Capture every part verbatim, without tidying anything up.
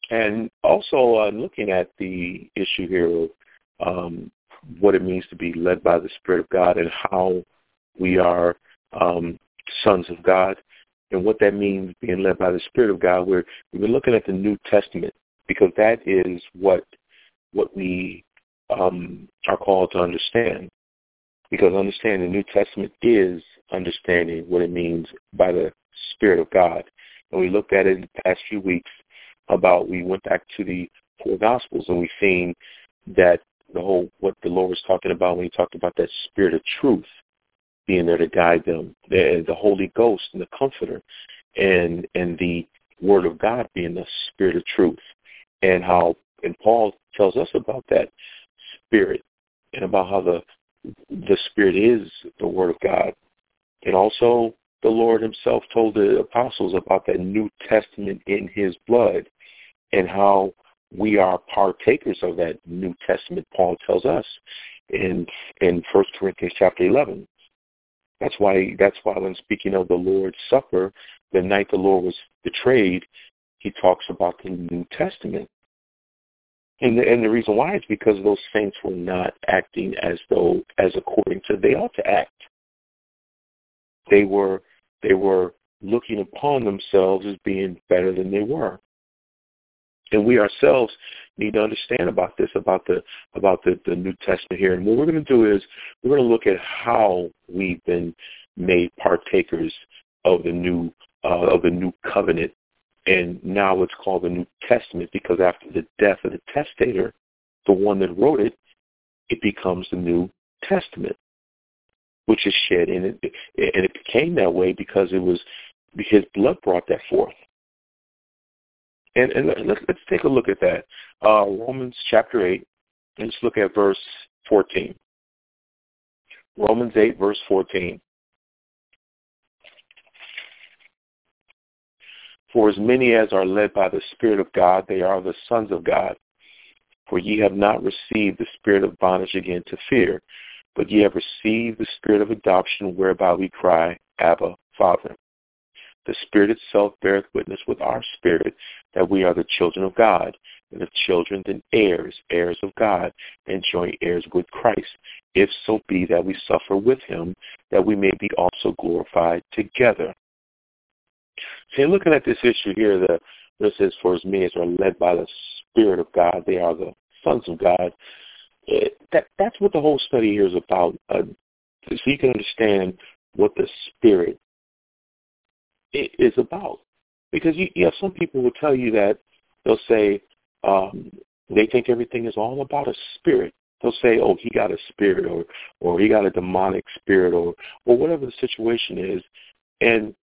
And also uh, looking at the issue here of um, what it means to be led by the Spirit of God and how we are um, sons of God and what that means being led by the Spirit of God. We're, we've been looking at the New Testament because that is what what we um, are called to understand. Because understanding the New Testament is understanding what it means by the Spirit of God. And we looked at it in the past few weeks about, we went back to the four Gospels and we've seen that the whole, what the Lord was talking about when he talked about that Spirit of truth being there to guide them, the, the Holy Ghost and the Comforter, and and the Word of God being the Spirit of truth, and how, and Paul tells us about that Spirit and about how the the Spirit is the Word of God. And also the Lord himself told the apostles about that New Testament in his blood and how we are partakers of that New Testament, Paul tells us in in First Corinthians chapter eleven. That's why that's why when speaking of the Lord's Supper, the night the Lord was betrayed, he talks about the New Testament. And the, and the reason why is because those saints were not acting as though, as according to they ought to act. They were they were looking upon themselves as being better than they were. And we ourselves need to understand about this, about the about the, the New Testament here. And what we're going to do is we're going to look at how we've been made partakers of the new uh, of the new covenant. And now it's called the New Testament because after the death of the testator, the one that wrote it, it becomes the New Testament, which is shed. And it, and it became that way because it was his blood brought that forth. And, and let's, let's take a look at that. Uh, Romans chapter eight, let's look at verse fourteen. Romans eight, verse fourteen. For as many as are led by the Spirit of God, they are the sons of God. For ye have not received the spirit of bondage again to fear, but ye have received the spirit of adoption, whereby we cry, Abba, Father. The Spirit itself beareth witness with our spirit that we are the children of God, and if children, then heirs, heirs of God, and joint heirs with Christ, if so be that we suffer with him, that we may be also glorified together. See, looking at this issue here, the where it says, for as many as are led by the Spirit of God, they are the sons of God. It, that that's what the whole study here is about, uh, so you can understand what the Spirit is about. Because you, you have some people will tell you that they'll say um, they think everything is all about a spirit. They'll say, oh, he got a spirit, or or he got a demonic spirit, or or whatever the situation is. And,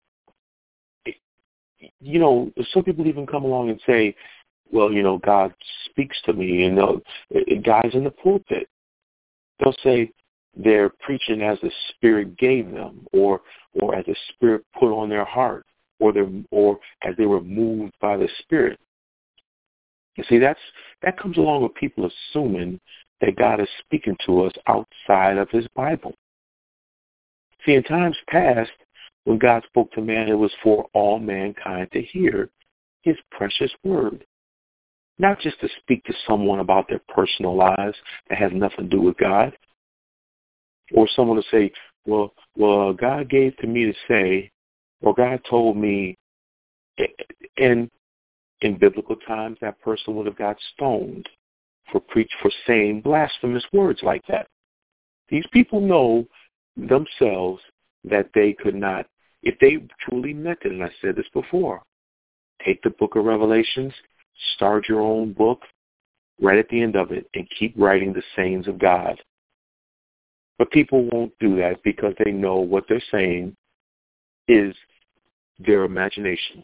you know, some people even come along and say, well, you know, God speaks to me, and uh, guys in the pulpit, they'll say they're preaching as the Spirit gave them, or or as the Spirit put on their heart, or they or as they were moved by the Spirit. You see, that's that comes along with people assuming that God is speaking to us outside of his Bible. See, in times past, when God spoke to man, it was for all mankind to hear his precious word. Not just to speak to someone about their personal lives that has nothing to do with God. Or someone to say, well, well, God gave to me to say, or God told me, and in biblical times, that person would have got stoned for preach for saying blasphemous words like that. These people know themselves that they could not, if they truly meant it, and I said this before, take the book of Revelations, start your own book, right at the end of it, and keep writing the sayings of God. But people won't do that because they know what they're saying is their imagination.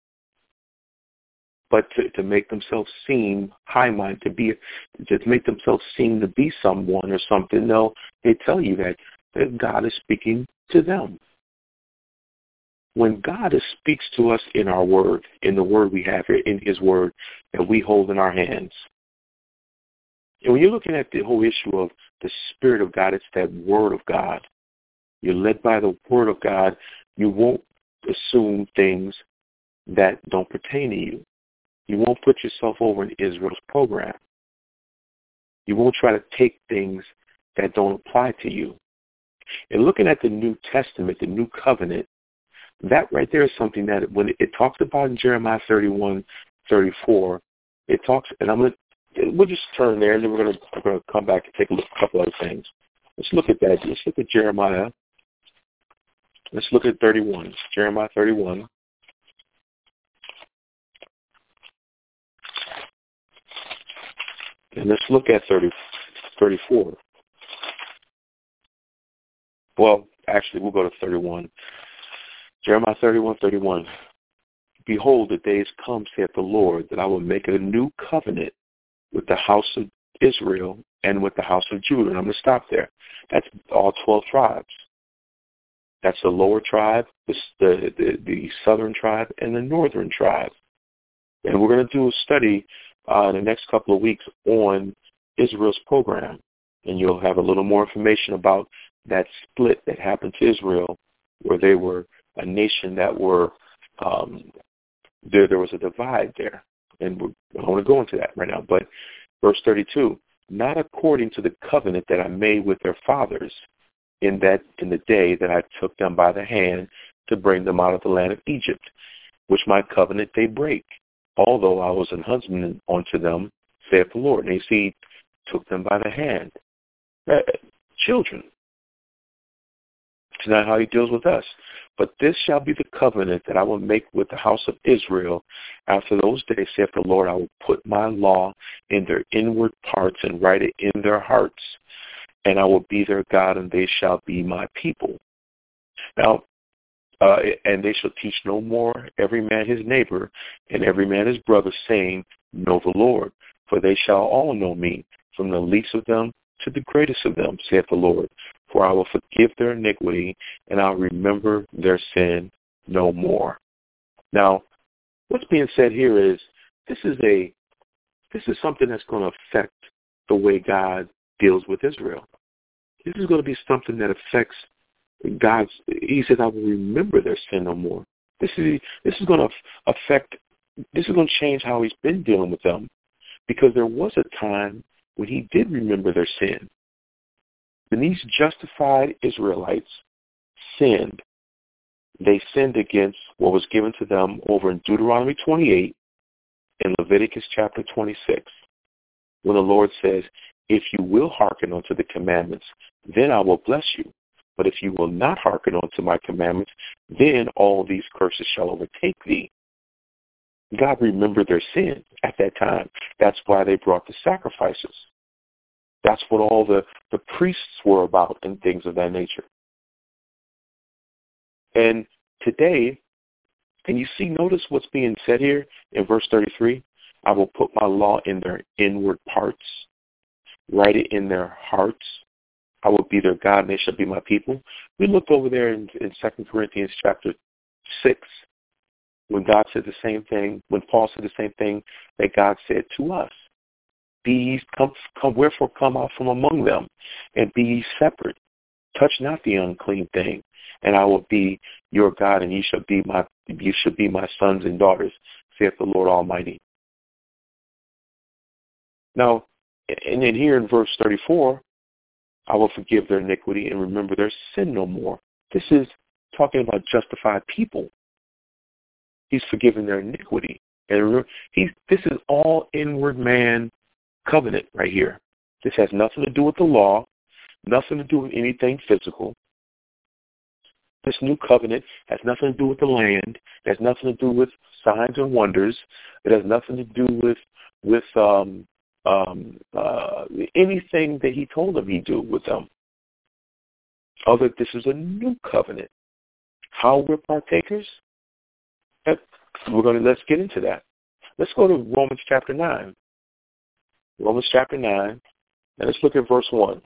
But to, to make themselves seem high-minded, to be, to make themselves seem to be someone or something, no, they tell you that, that God is speaking to them. When God is, speaks to us in our word, in the word we have here, in his word that we hold in our hands, and when you're looking at the whole issue of the Spirit of God, it's that word of God. You're led by the word of God. You won't assume things that don't pertain to you. You won't put yourself over in Israel's program. You won't try to take things that don't apply to you. And looking at the New Testament, the New Covenant, that right there is something that when it talks about in Jeremiah thirty-one, thirty-four, it talks, and I'm going to, we'll just turn there, and then we're going to, we're going to come back and take a look at a couple other things. Let's look at that. Let's look at Jeremiah. Let's look at thirty-one, Jeremiah thirty-one. And let's look at thirty, thirty-four. Well, actually, we'll go to thirty-one. Jeremiah thirty-one, thirty-one. Behold, the days come, saith the Lord, that I will make a new covenant with the house of Israel and with the house of Judah. And I'm going to stop there. That's all twelve tribes. That's the lower tribe, the, the, the, the southern tribe, and the northern tribe. And we're going to do a study uh, in the next couple of weeks on Israel's program. And you'll have a little more information about that split that happened to Israel, where they were a nation that were, um, there There was a divide there. And we're, I don't want to go into that right now. But verse thirty-two, not according to the covenant that I made with their fathers, in that in the day that I took them by the hand to bring them out of the land of Egypt, which my covenant they break, although I was an husband unto them, saith the Lord. And you see, took them by the hand. Uh, children. It's not how he deals with us. But this shall be the covenant that I will make with the house of Israel. After those days, saith the Lord, I will put my law in their inward parts and write it in their hearts. And I will be their God, and they shall be my people. Now, uh, and they shall teach no more every man his neighbor, and every man his brother, saying, Know the Lord. For they shall all know me, from the least of them to the greatest of them, saith the Lord. For I will forgive their iniquity, and I'll remember their sin no more. Now, what's being said here is this is a this is something that's going to affect the way God deals with Israel. This is going to be something that affects God's. He says, "I will remember their sin no more." This is this is going to affect. This is going to change how He's been dealing with them, because there was a time when He did remember their sin. When these justified Israelites sinned, they sinned against what was given to them over in Deuteronomy twenty-eight and Leviticus chapter twenty-six, when the Lord says, if you will hearken unto the commandments, then I will bless you. But if you will not hearken unto my commandments, then all these curses shall overtake thee. God remembered their sin at that time. That's why they brought the sacrifices. That's what all the, the priests were about and things of that nature. And today, and you see, notice what's being said here in verse thirty-three. I will put my law in their inward parts, write it in their hearts. I will be their God, and they shall be my people. We looked over there in, in Second Corinthians chapter six, when God said the same thing, when Paul said the same thing that God said to us. Be ye, come, come, wherefore come out from among them, and be ye separate. Touch not the unclean thing, and I will be your God, and ye shall be my, you shall be my sons and daughters, saith the Lord Almighty. Now, and then here in verse thirty-four, I will forgive their iniquity and remember their sin no more. This is talking about justified people. He's forgiven their iniquity. And remember, he's, this is all inward man covenant right here. This has nothing to do with the law, nothing to do with anything physical. This new covenant has nothing to do with the land. It has nothing to do with signs and wonders. It has nothing to do with with um, um, uh, anything that he told them he'd do with them. Other, this is a new covenant. How we're partakers? We're going to let's get into that. Let's go to Romans chapter nine. Romans chapter nine, and let's look at verse one.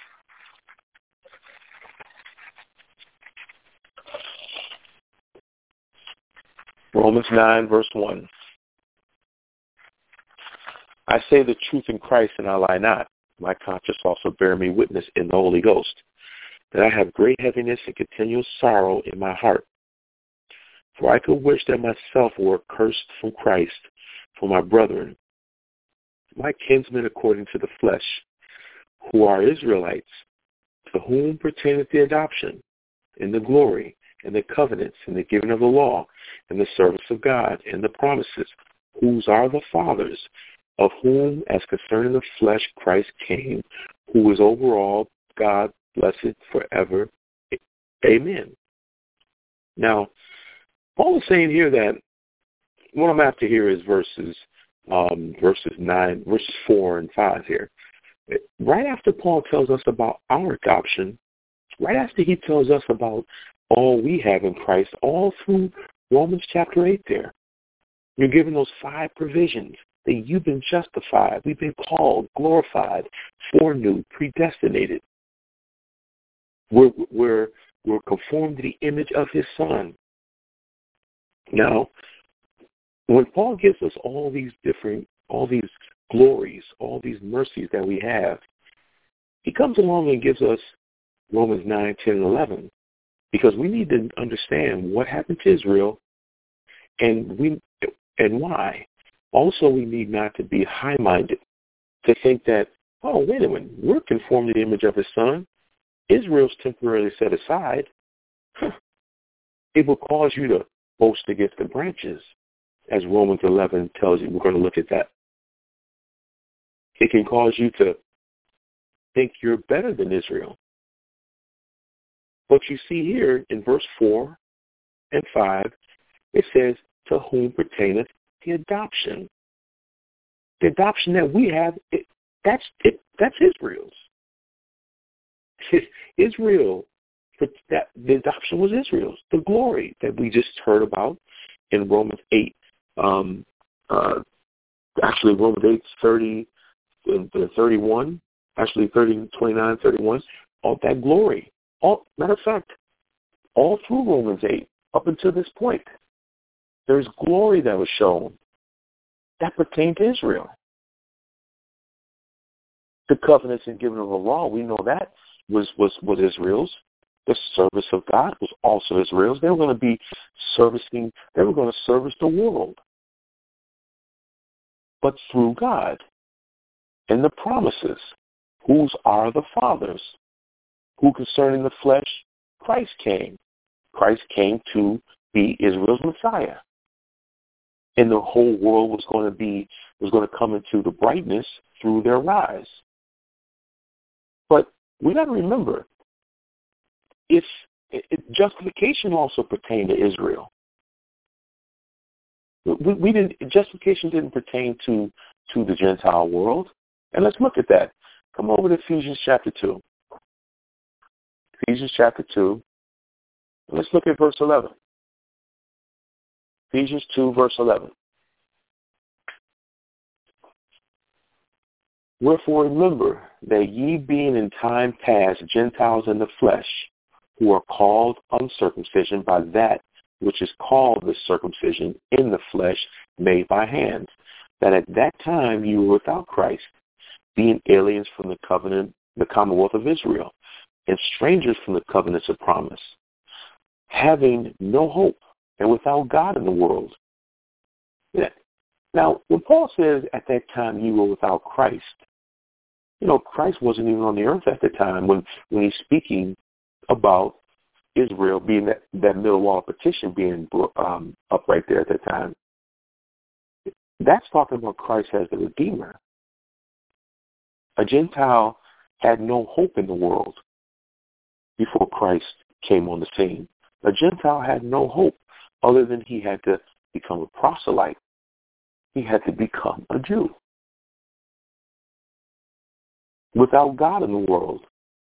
Romans nine, verse one. I say the truth in Christ, and I lie not. My conscience also bear me witness in the Holy Ghost, that I have great heaviness and continual sorrow in my heart. For I could wish that myself were cursed from Christ For my brethren, my kinsmen according to the flesh, who are Israelites, to whom pertaineth the adoption, and the glory, and the covenants, and the giving of the law, and the service of God, and the promises, whose are the fathers, of whom, as concerning the flesh, Christ came, who is over all, God blessed forever. Amen. Now, Paul is saying here that what I'm after here is verses um, verses nine, verses four and five here. Right after Paul tells us about our adoption, right after he tells us about all we have in Christ, all through Romans chapter eight there, you're given those five provisions that you've been justified, we've been called, glorified, foreknew, predestinated. We're, we're, we're conformed to the image of his Son. Now, when Paul gives us all these different, all these glories, all these mercies that we have, he comes along and gives us Romans nine, ten, and eleven, because we need to understand what happened to Israel and we and why. Also, we need not to be high-minded, to think that, oh, wait a minute, we're conformed to the image of his Son. Israel's temporarily set aside. Huh. It will cause you to boast against the branches, as Romans eleven tells you. We're going to look at that. It can cause you to think you're better than Israel. But you see here in verse four and five, it says, to whom pertaineth the adoption. The adoption that we have, it, that's it, that's Israel's. Israel, that, the adoption was Israel's. The glory that we just heard about in Romans eight, um, uh, actually Romans eight, thirty, and thirty-one, actually thirty, twenty-nine, thirty-one, all that glory. All, matter of fact, all through Romans eight, up until this point, there's glory that was shown that pertained to Israel. The covenants and giving of the law, we know that was, was, was Israel's. The service of God was also Israel's. They were going to be servicing, they were going to service the world, but through God. And the promises, whose are the fathers, who concerning the flesh, Christ came. Christ came to be Israel's Messiah. And the whole world was going to be, was going to come into the brightness through their eyes. But we got to remember, if, if justification also pertained to Israel. We, we didn't, justification didn't pertain to, to the Gentile world. And let's look at that. Come over to Ephesians chapter two. Ephesians chapter two. Let's look at verse eleven. Ephesians two, verse eleven. Wherefore remember that ye being in time past Gentiles in the flesh, who are called uncircumcision by that which is called the circumcision in the flesh made by hands, that at that time you were without Christ, being aliens from the covenant, the commonwealth of Israel, and strangers from the covenants of promise, having no hope and without God in the world. Now, when Paul says at that time you were without Christ, you know, Christ wasn't even on the earth at the time when, when he's speaking about Israel being that, that middle wall of petition being um, up right there at that time. That's talking about Christ as the Redeemer. A Gentile had no hope in the world before Christ came on the scene. A Gentile had no hope other than he had to become a proselyte. He had to become a Jew. Without God in the world.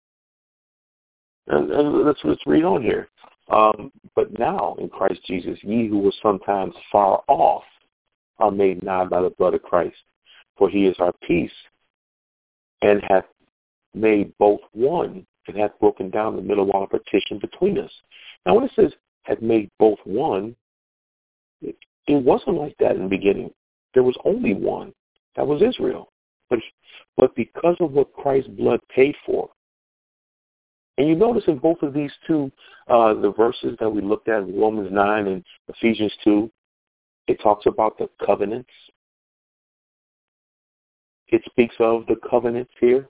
And, and let's, let's read on here. Um, but now in Christ Jesus, ye who were sometimes far off are made nigh by the blood of Christ. For he is our peace, and hath made both one, and hath broken down the middle wall of partition between us. Now when it says hath made both one, it, it wasn't like that in the beginning. There was only one. That was Israel. But, but because of what Christ's blood paid for, and you notice in both of these two, uh, the verses that we looked at in Romans nine and Ephesians two, it talks about the covenants. it speaks of the covenants here.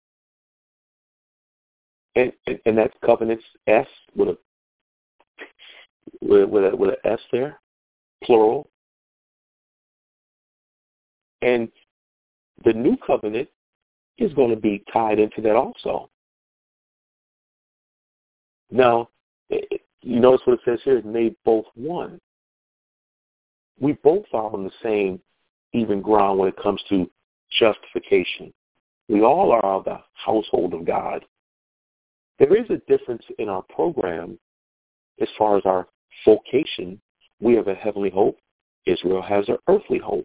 And, and, and that covenants S with a with, with a with an S there, plural. And the new covenant is going to be tied into that also. Now, you notice what it says here, it made both one. We both are on the same even ground when it comes to justification. We all are of the household of God. There is a difference in our program as far as our vocation. We have a heavenly hope. Israel has an earthly hope.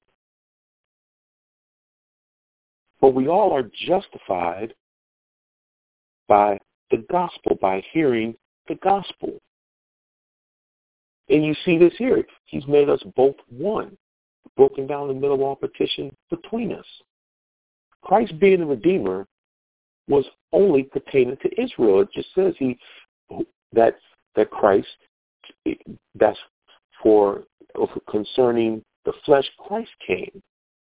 But we all are justified by the gospel, by hearing the gospel. And you see this here. He's made us both one, broken down the middle wall partition between us. Christ being the Redeemer was only pertaining to Israel. It just says he that that Christ, that's for concerning the flesh, Christ came.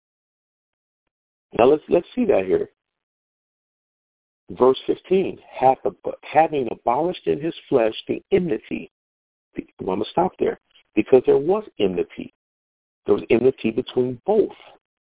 Now let's let's see that here. Verse fifteen, hath, having abolished in his flesh the enmity. I'm going to stop there because there was enmity. There was enmity between both.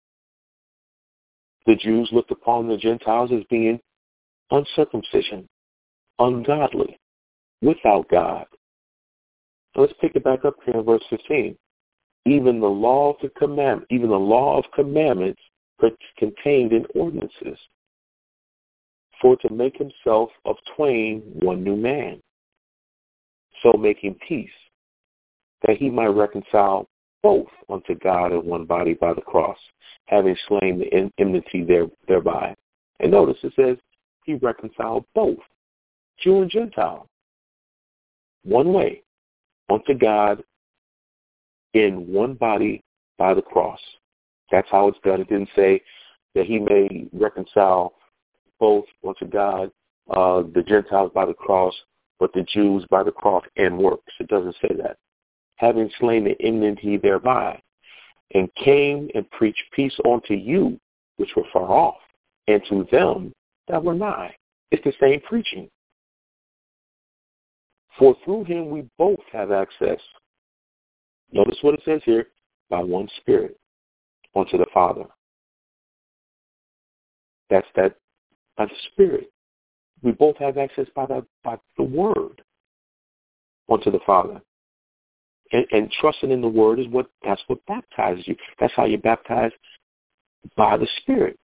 The Jews looked upon the Gentiles as being uncircumcision, ungodly, without God. So let's pick it back up here in verse fifteen. Even the law of the command, even the law of commandments contained in ordinances, for to make himself of twain one new man, so making peace, that he might reconcile both unto God in one body by the cross, having slain the enmity there, thereby. And notice it says he reconciled both, Jew and Gentile, one way, unto God in one body by the cross. That's how it's done. It didn't say that he may reconcile both unto God, uh, the Gentiles by the cross, but the Jews by the cross and works. It doesn't say that. Having slain the enmity thereby, and came and preached peace unto you, which were far off, and to them that were nigh. It's the same preaching. For through him we both have access. Notice what it says here, by one Spirit, unto the Father. That's that, by the Spirit. We both have access by the, by the Word unto the Father. And, and trusting in the Word is what, that's what baptizes you. That's how you're baptized, by the Spirit.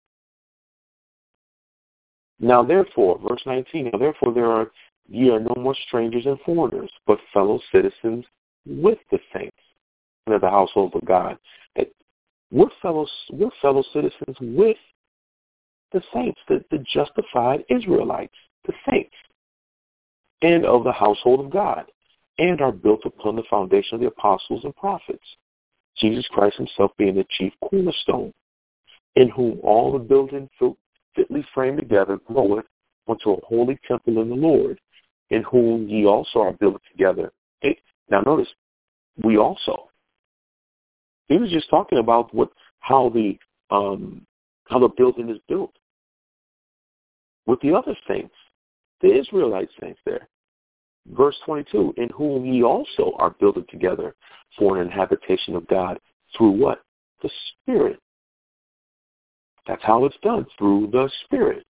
Now therefore, verse nineteen, now therefore there are, ye are no more strangers and foreigners, but fellow citizens with the saints and of the household of God. We're fellow, we're fellow citizens with the saints, the, the justified Israelites, the saints, and of the household of God, and are built upon the foundation of the apostles and prophets, Jesus Christ himself being the chief cornerstone, in whom all the building fitly framed together groweth unto a holy temple in the Lord, in whom ye also are built together. Hey, now notice, we also. He was just talking about what how the um, how the building is built with the other saints, the Israelite saints there. Verse twenty-two, in whom ye also are builded together for an habitation of God through what? The Spirit. That's how it's done, through the Spirit.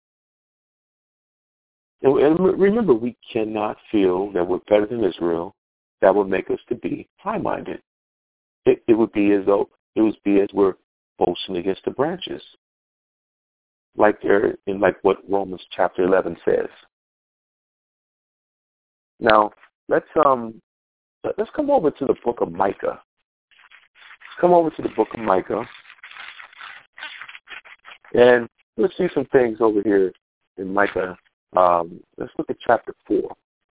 And, and remember, we cannot feel that we're better than Israel. That would make us to be high-minded. It, it would be as though it would be as we're boasting against the branches, like there in like what Romans chapter eleven says. Now let's um let's come over to the book of Micah. Come over to the book of Micah, and let's see some things over here in Micah. Um, let's look at chapter four.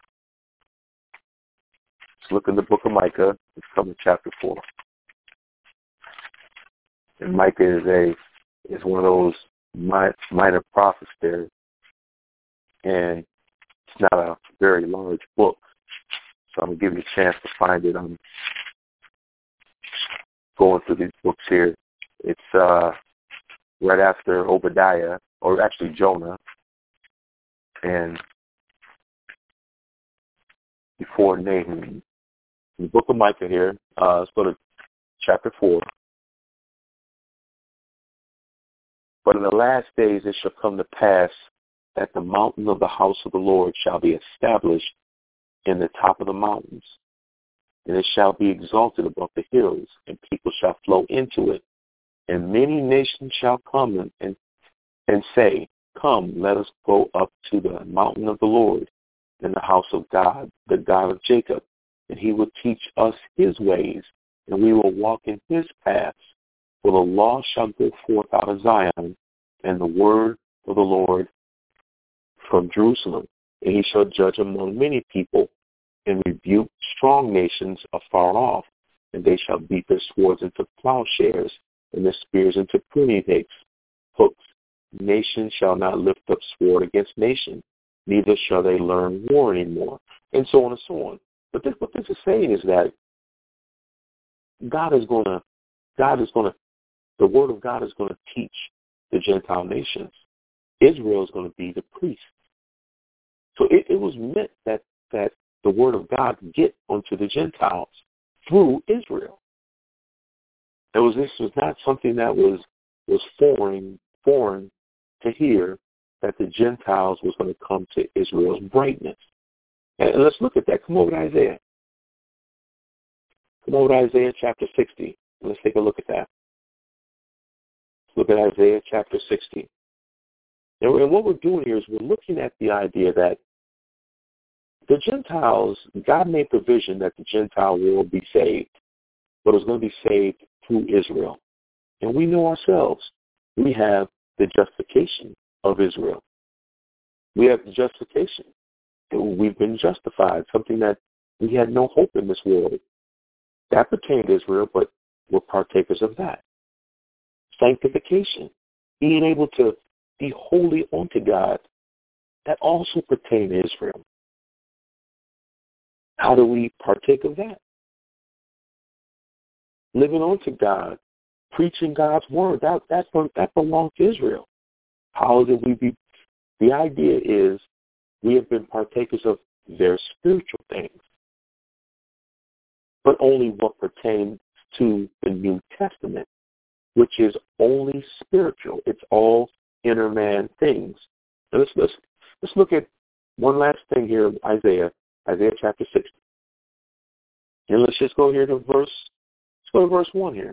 Let's look in the book of Micah. Let's come to chapter four. And Micah is a is one of those mi- minor prophets there, and it's not a very large book, so I'm gonna give you a chance to find it. I'm going through these books here. It's uh, right after Obadiah, or actually Jonah, and before Nahum. In the book of Micah here, uh, let's go to chapter four. But in the last days it shall come to pass that the mountain of the house of the Lord shall be established in the top of the mountains, and it shall be exalted above the hills, and people shall flow into it. And many nations shall come and, and, and say, Come, let us go up to the mountain of the Lord, in the house of God, the God of Jacob, and he will teach us his ways, and we will walk in his paths. For the law shall go forth out of Zion, and the word of the Lord from Jerusalem. And he shall judge among many people, and rebuke strong nations afar off. And they shall beat their swords into plowshares, and their spears into pruning hooks. hooks. Nation shall not lift up sword against nation, neither shall they learn war anymore, and so on and so on. But this, what this is saying is that God is going to, God is going to, the word of God is going to teach the Gentile nations. Israel is going to be the priest. So it, it was meant that, that the word of God get onto the Gentiles through Israel. It was, this was not something that was, was foreign, foreign to hear that the Gentiles was going to come to Israel's brightness. And let's look at that. Come over to Isaiah. Come over to Isaiah chapter sixty. Let's take a look at that. Look at Isaiah chapter sixty. And what we're doing here is we're looking at the idea that the Gentiles, God made provision that the Gentile world be saved, but it was going to be saved through Israel. And we know ourselves, we have the justification of Israel. We have the justification. We've been justified, something that we had no hope in this world. That pertained to Israel, but we're partakers of that. Sanctification, being able to be holy unto God, that also pertained to Israel. How do we partake of that? Living unto God, preaching God's word, that, that, that belongs to Israel. How did we be? The idea is we have been partakers of their spiritual things, but only what pertains to the New Testament, which is only spiritual. It's all inner man things. Now let's, let's, let's look at one last thing here, Isaiah, Isaiah chapter sixty. And let's just go here to verse, let's go to verse one here.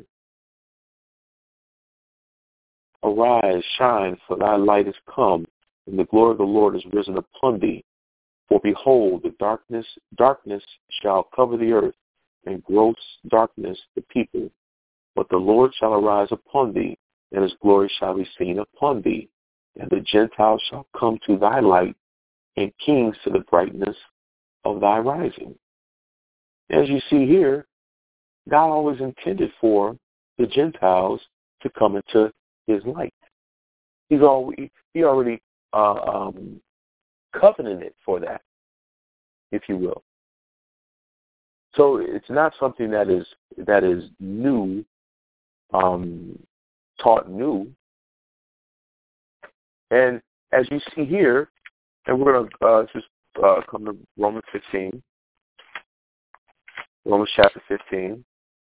Arise, shine, for thy light is come, and the glory of the Lord is risen upon thee. For behold, the darkness, darkness shall cover the earth, and gross darkness the people. But the Lord shall arise upon thee, and his glory shall be seen upon thee. And the Gentiles shall come to thy light, and kings to the brightness of thy rising. As you see here, God always intended for the Gentiles to come into his light. He's already, he already uh, um, covenanted for that, if you will. So it's not something that is that is new, um, taught new. And as you see here, and we're going to uh, just uh, come to Romans fifteen, Romans chapter fifteen.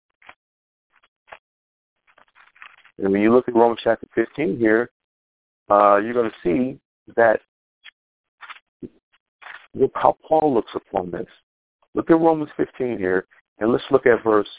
And when you look at Romans chapter fifteen here, uh, you're going to see that look how Paul looks upon this. Look at Romans fifteen here, and let's look at verse.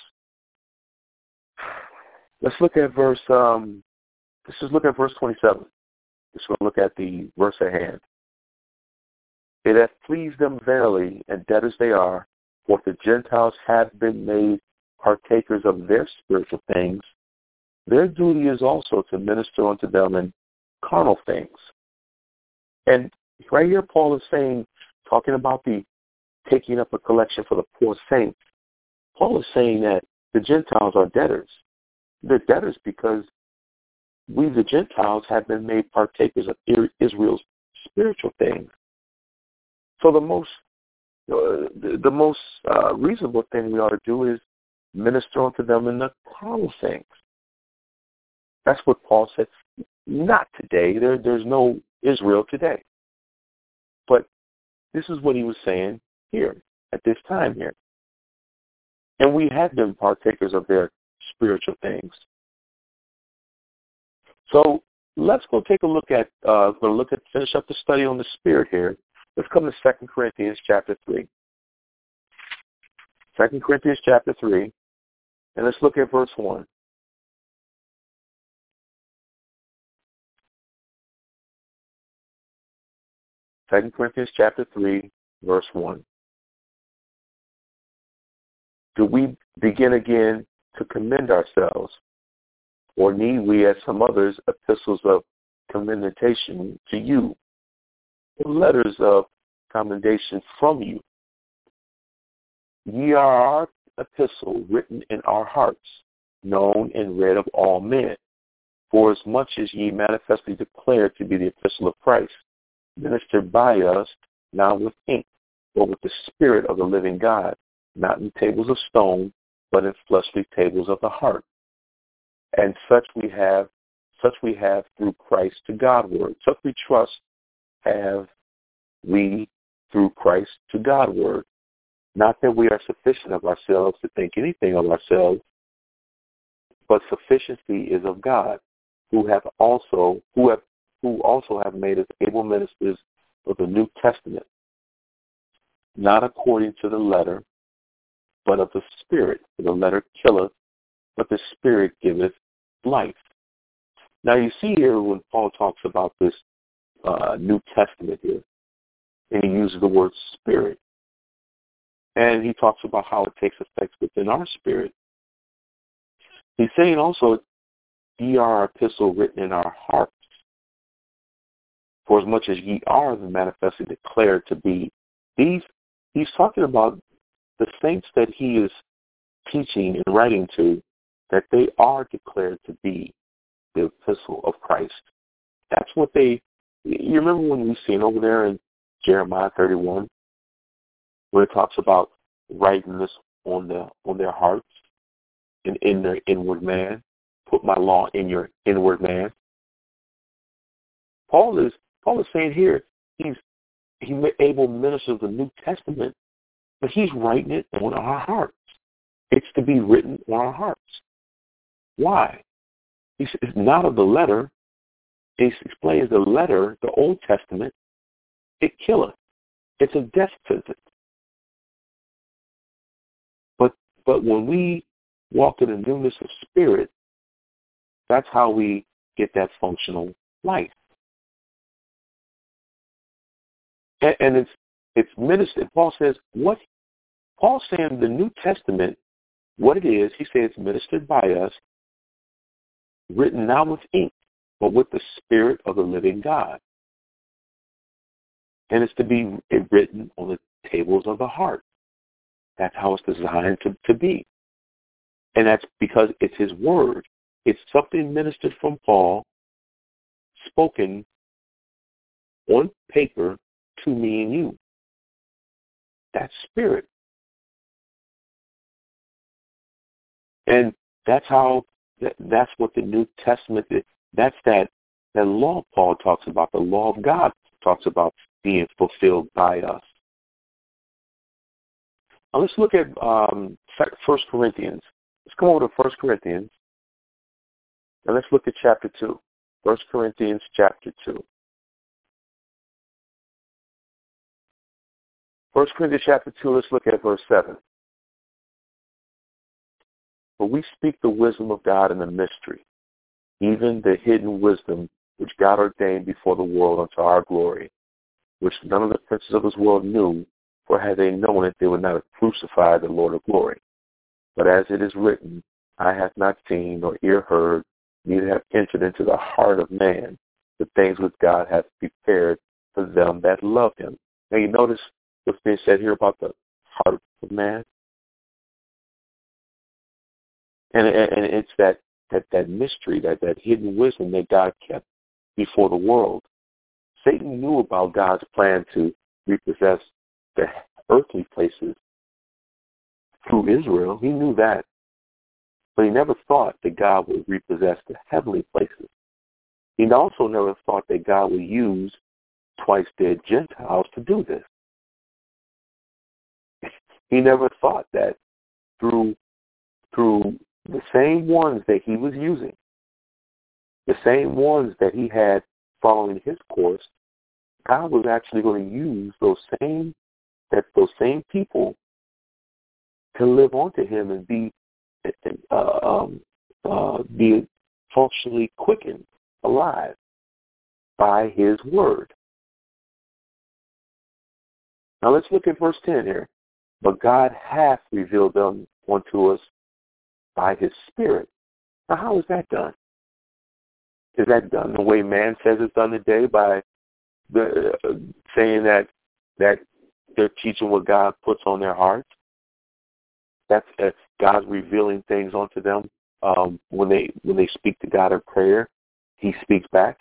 Let's look at verse. Um, let's just look at verse twenty-seven. Let's go look at the verse at hand. It hath pleased them verily, and debtors they are, for if the Gentiles have been made partakers of their spiritual things, their duty is also to minister unto them in carnal things. And right here Paul is saying, talking about the taking up a collection for the poor saints, Paul is saying that the Gentiles are debtors. They're debtors because we, the Gentiles, have been made partakers of Israel's spiritual things. So the most uh, the, the most uh, reasonable thing we ought to do is minister unto them in the carnal things. That's what Paul said. Not today. There, there's no Israel today. But this is what he was saying here at this time here. And we have been partakers of their spiritual things. So let's go take a look at, uh, we're going to look at, finish up the study on the Spirit here. Let's come to Second Corinthians chapter three. Second Corinthians chapter three, and let's look at verse one. Second Corinthians chapter three, verse one. Do we begin again to commend ourselves, or need we, as some others, epistles of commendation to you, or letters of commendation from you? Ye are our epistle written in our hearts, known and read of all men, for as much as ye manifestly declare to be the epistle of Christ, ministered by us, not with ink, but with the Spirit of the living God, not in tables of stone, but in fleshly tables of the heart. And such we have, such we have through Christ to Godward. Such we trust have we through Christ to Godward. Not that we are sufficient of ourselves to think anything of ourselves, but sufficiency is of God, who have also who have who also have made us able ministers of the New Testament, not according to the letter, but of the Spirit. For the letter killeth, but the Spirit giveth life. Now you see here when Paul talks about this uh, New Testament here, and he uses the word Spirit, and he talks about how it takes effect within our spirit. He's saying also, ye are our epistle written in our hearts, for as much as ye are the manifestly declared to be. These, he's talking about the saints that he is teaching and writing to, that they are declared to be the epistle of Christ. That's what they, you remember when we've seen over there in Jeremiah thirty-one, where it talks about writing this on the on their hearts and in their inward man. Put my law in your inward man. Paul is Paul is saying here he's he able minister of the New Testament, but he's writing it on our hearts. It's to be written on our hearts. Why? He says it's not of the letter. He explains the letter, the Old Testament, it killeth. It's a death sentence. But but when we walk in the newness of spirit, that's how we get that functional life. And, and it's it's ministered. Paul says what Paul's saying the New Testament, what it is, he says it's ministered by us, written not with ink, but with the Spirit of the living God. And it's to be written on the tables of the heart. That's how it's designed to, to be. And that's because it's his word. It's something ministered from Paul, spoken on paper to me and you. That's spirit. And that's how, that, that's what the New Testament is. That's that, that law Paul talks about. The law of God talks about being fulfilled by us. Now let's look at um, First Corinthians. Let's come over to First Corinthians, and let's look at chapter two. First Corinthians chapter two. First Corinthians chapter two, let's look at verse seven. For we speak the wisdom of God in the mystery, even the hidden wisdom which God ordained before the world unto our glory, which none of the princes of this world knew, for had they known it, they would not have crucified the Lord of glory. But as it is written, eye hath not seen, nor ear heard, neither have entered into the heart of man the things which God hath prepared for them that love him. Now you notice what's being said here about the heart of man? And, and it's that, that, that mystery, that, that hidden wisdom that God kept before the world. Satan knew about God's plan to repossess the earthly places through Israel. He knew that. But he never thought that God would repossess the heavenly places. He also never thought that God would use twice dead Gentiles to do this. He never thought that through through the same ones that he was using, the same ones that he had following his course, God was actually going to use those same that those same people to live onto him and be uh, um, uh, be functionally quickened, alive by his word. Now let's look at verse ten here. But God hath revealed them unto us by his Spirit. Now how is that done? Is that done the way man says it's done today, by the, uh, saying that that they're teaching what God puts on their hearts? That's uh, God's revealing things onto them. Um, when they when they speak to God in prayer, he speaks back?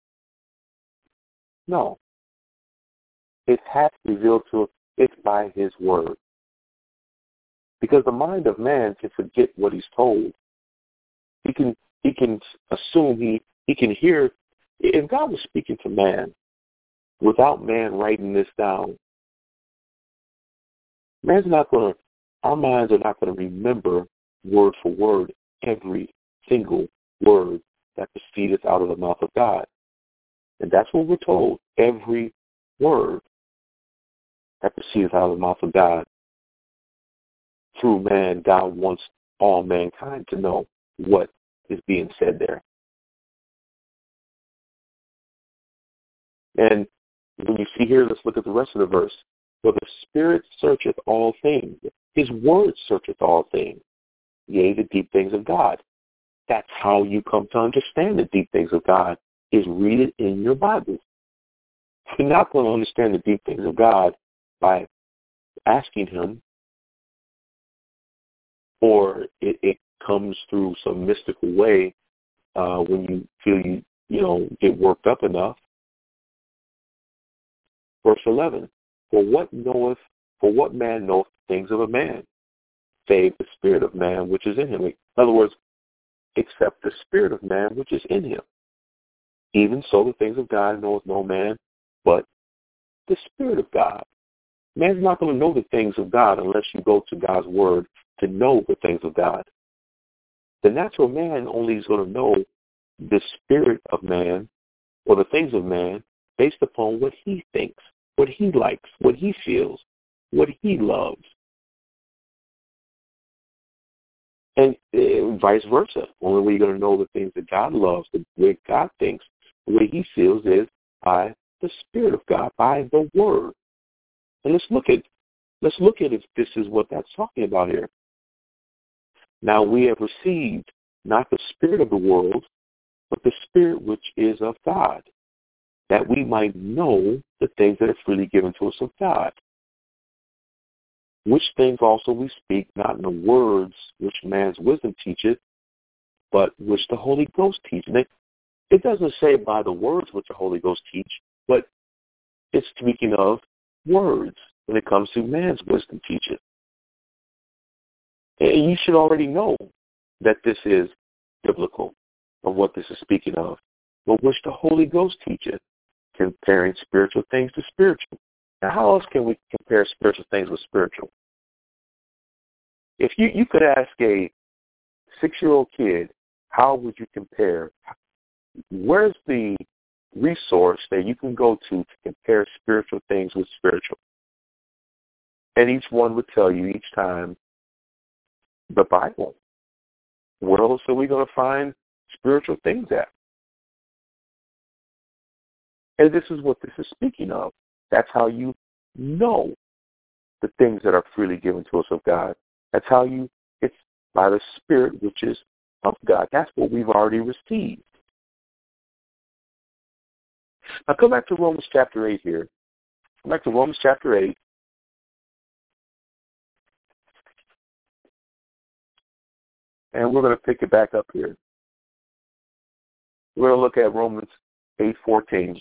No. It has revealed to us. It's by his word. Because the mind of man can forget what he's told. He can he can assume he, he can hear. If God was speaking to man without man writing this down, man's not going to, our minds are not going to remember word for word every single word that proceedeth out of the mouth of God. And that's what we're told. Every word that proceedeth out of the mouth of God. Through man, God wants all mankind to know what is being said there. And when you see here, let's look at the rest of the verse. For the Spirit searcheth all things. His word searcheth all things. Yea, the deep things of God. That's how you come to understand the deep things of God, is read it in your Bible. You're not going to understand the deep things of God by asking him, or it, it comes through some mystical way uh, when you feel you, you know, get worked up enough. Verse eleven, for what knoweth, for what man knoweth the things of a man, save the spirit of man which is in him. In other words, except the spirit of man which is in him. Even so the things of God knoweth no man, but the Spirit of God. Man's not going to know the things of God unless you go to God's word to know the things of God. The natural man only is going to know the spirit of man or the things of man based upon what he thinks, what he likes, what he feels, what he loves. And uh, vice versa. Only way you're going to know the things that God loves, the way God thinks, the way he feels, is by the Spirit of God, by the Word. And let's look at let's look at if this is what that's talking about here. Now we have received not the spirit of the world, but the Spirit which is of God, that we might know the things that are freely given to us of God. Which things also we speak, not in the words which man's wisdom teacheth, but which the Holy Ghost teaches. It doesn't say by the words which the Holy Ghost teach, but it's speaking of words when it comes to man's wisdom teacheth. And you should already know that this is biblical, of what this is speaking of, but which the Holy Ghost teacheth, comparing spiritual things to spiritual. Now, how else can we compare spiritual things with spiritual? If you, you could ask a six-year-old kid, how would you compare? Where's the resource that you can go to to compare spiritual things with spiritual? And each one would tell you each time, the Bible. Where else are we going to find spiritual things at? And this is what this is speaking of. That's how you know the things that are freely given to us of God. That's how you, it's by the Spirit which is of God. That's what we've already received. Now come back to Romans chapter eight here. Come back to Romans chapter eight. And we're going to pick it back up here. We're going to look at Romans eight fourteen.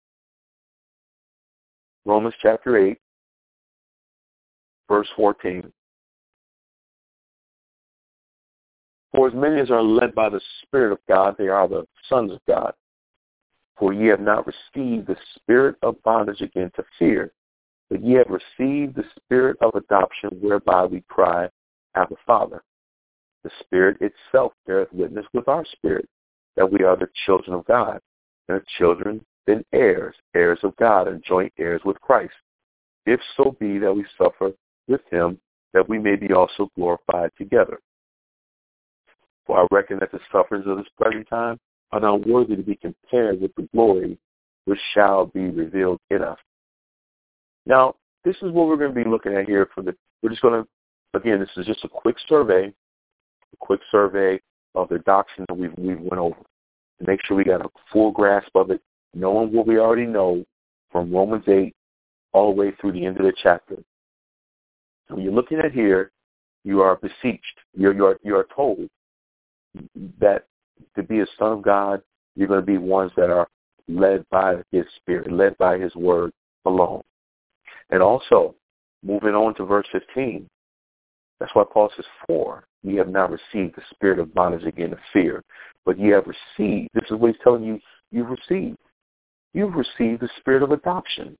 Romans chapter eight, verse fourteen. For as many as are led by the Spirit of God, they are the sons of God. For ye have not received the spirit of bondage again to fear, but ye have received the spirit of adoption, whereby we cry, Abba, Father. The Spirit itself beareth witness with our spirit that we are the children of God, and if children, then heirs, heirs of God, and joint heirs with Christ, if so be that we suffer with him, that we may be also glorified together. For I reckon that the sufferings of this present time are not worthy to be compared with the glory which shall be revealed in us. Now, this is what we're going to be looking at here. For the, we're just going to, again, this is just a quick survey, a quick survey of the doctrine that we've, we've went over. To make sure we got a full grasp of it, knowing what we already know from Romans eight all the way through the end of the chapter. So when you're looking at here, you are beseeched. You're, you're, you're told that to be a son of God, you're going to be ones that are led by his Spirit, led by his word alone. And also, moving on to verse fifteen, that's why Paul says, for ye have not received the spirit of bondage again of fear, but ye have received, this is what he's telling you, you've received. You've received the spirit of adoption.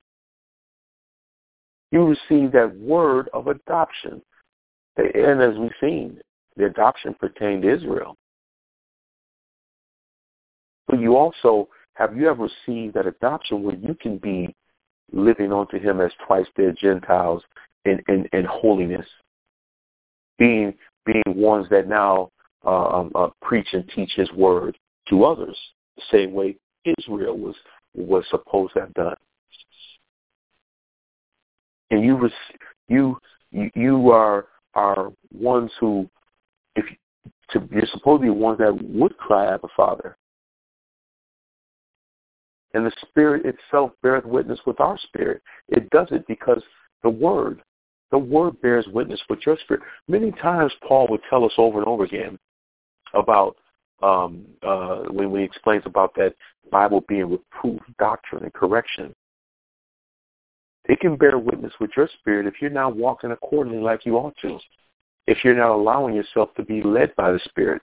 You received that word of adoption. And as we've seen, the adoption pertained to Israel. But you also, have you ever received that adoption where you can be living unto him as twice dead Gentiles in, in, in holiness, being being ones that now uh, um, uh, preach and teach his word to others, the same way Israel was was supposed to have done. And you was you you, you are are ones who, if you, to, you're supposed to be ones that would cry Abba, Father. And the Spirit itself beareth witness with our spirit. It does it because the Word, the Word bears witness with your spirit. Many times Paul would tell us over and over again about, um, uh, when, when he explains about that Bible being reproof, doctrine, and correction. It can bear witness with your spirit if you're not walking accordingly like you ought to, if you're not allowing yourself to be led by the Spirit.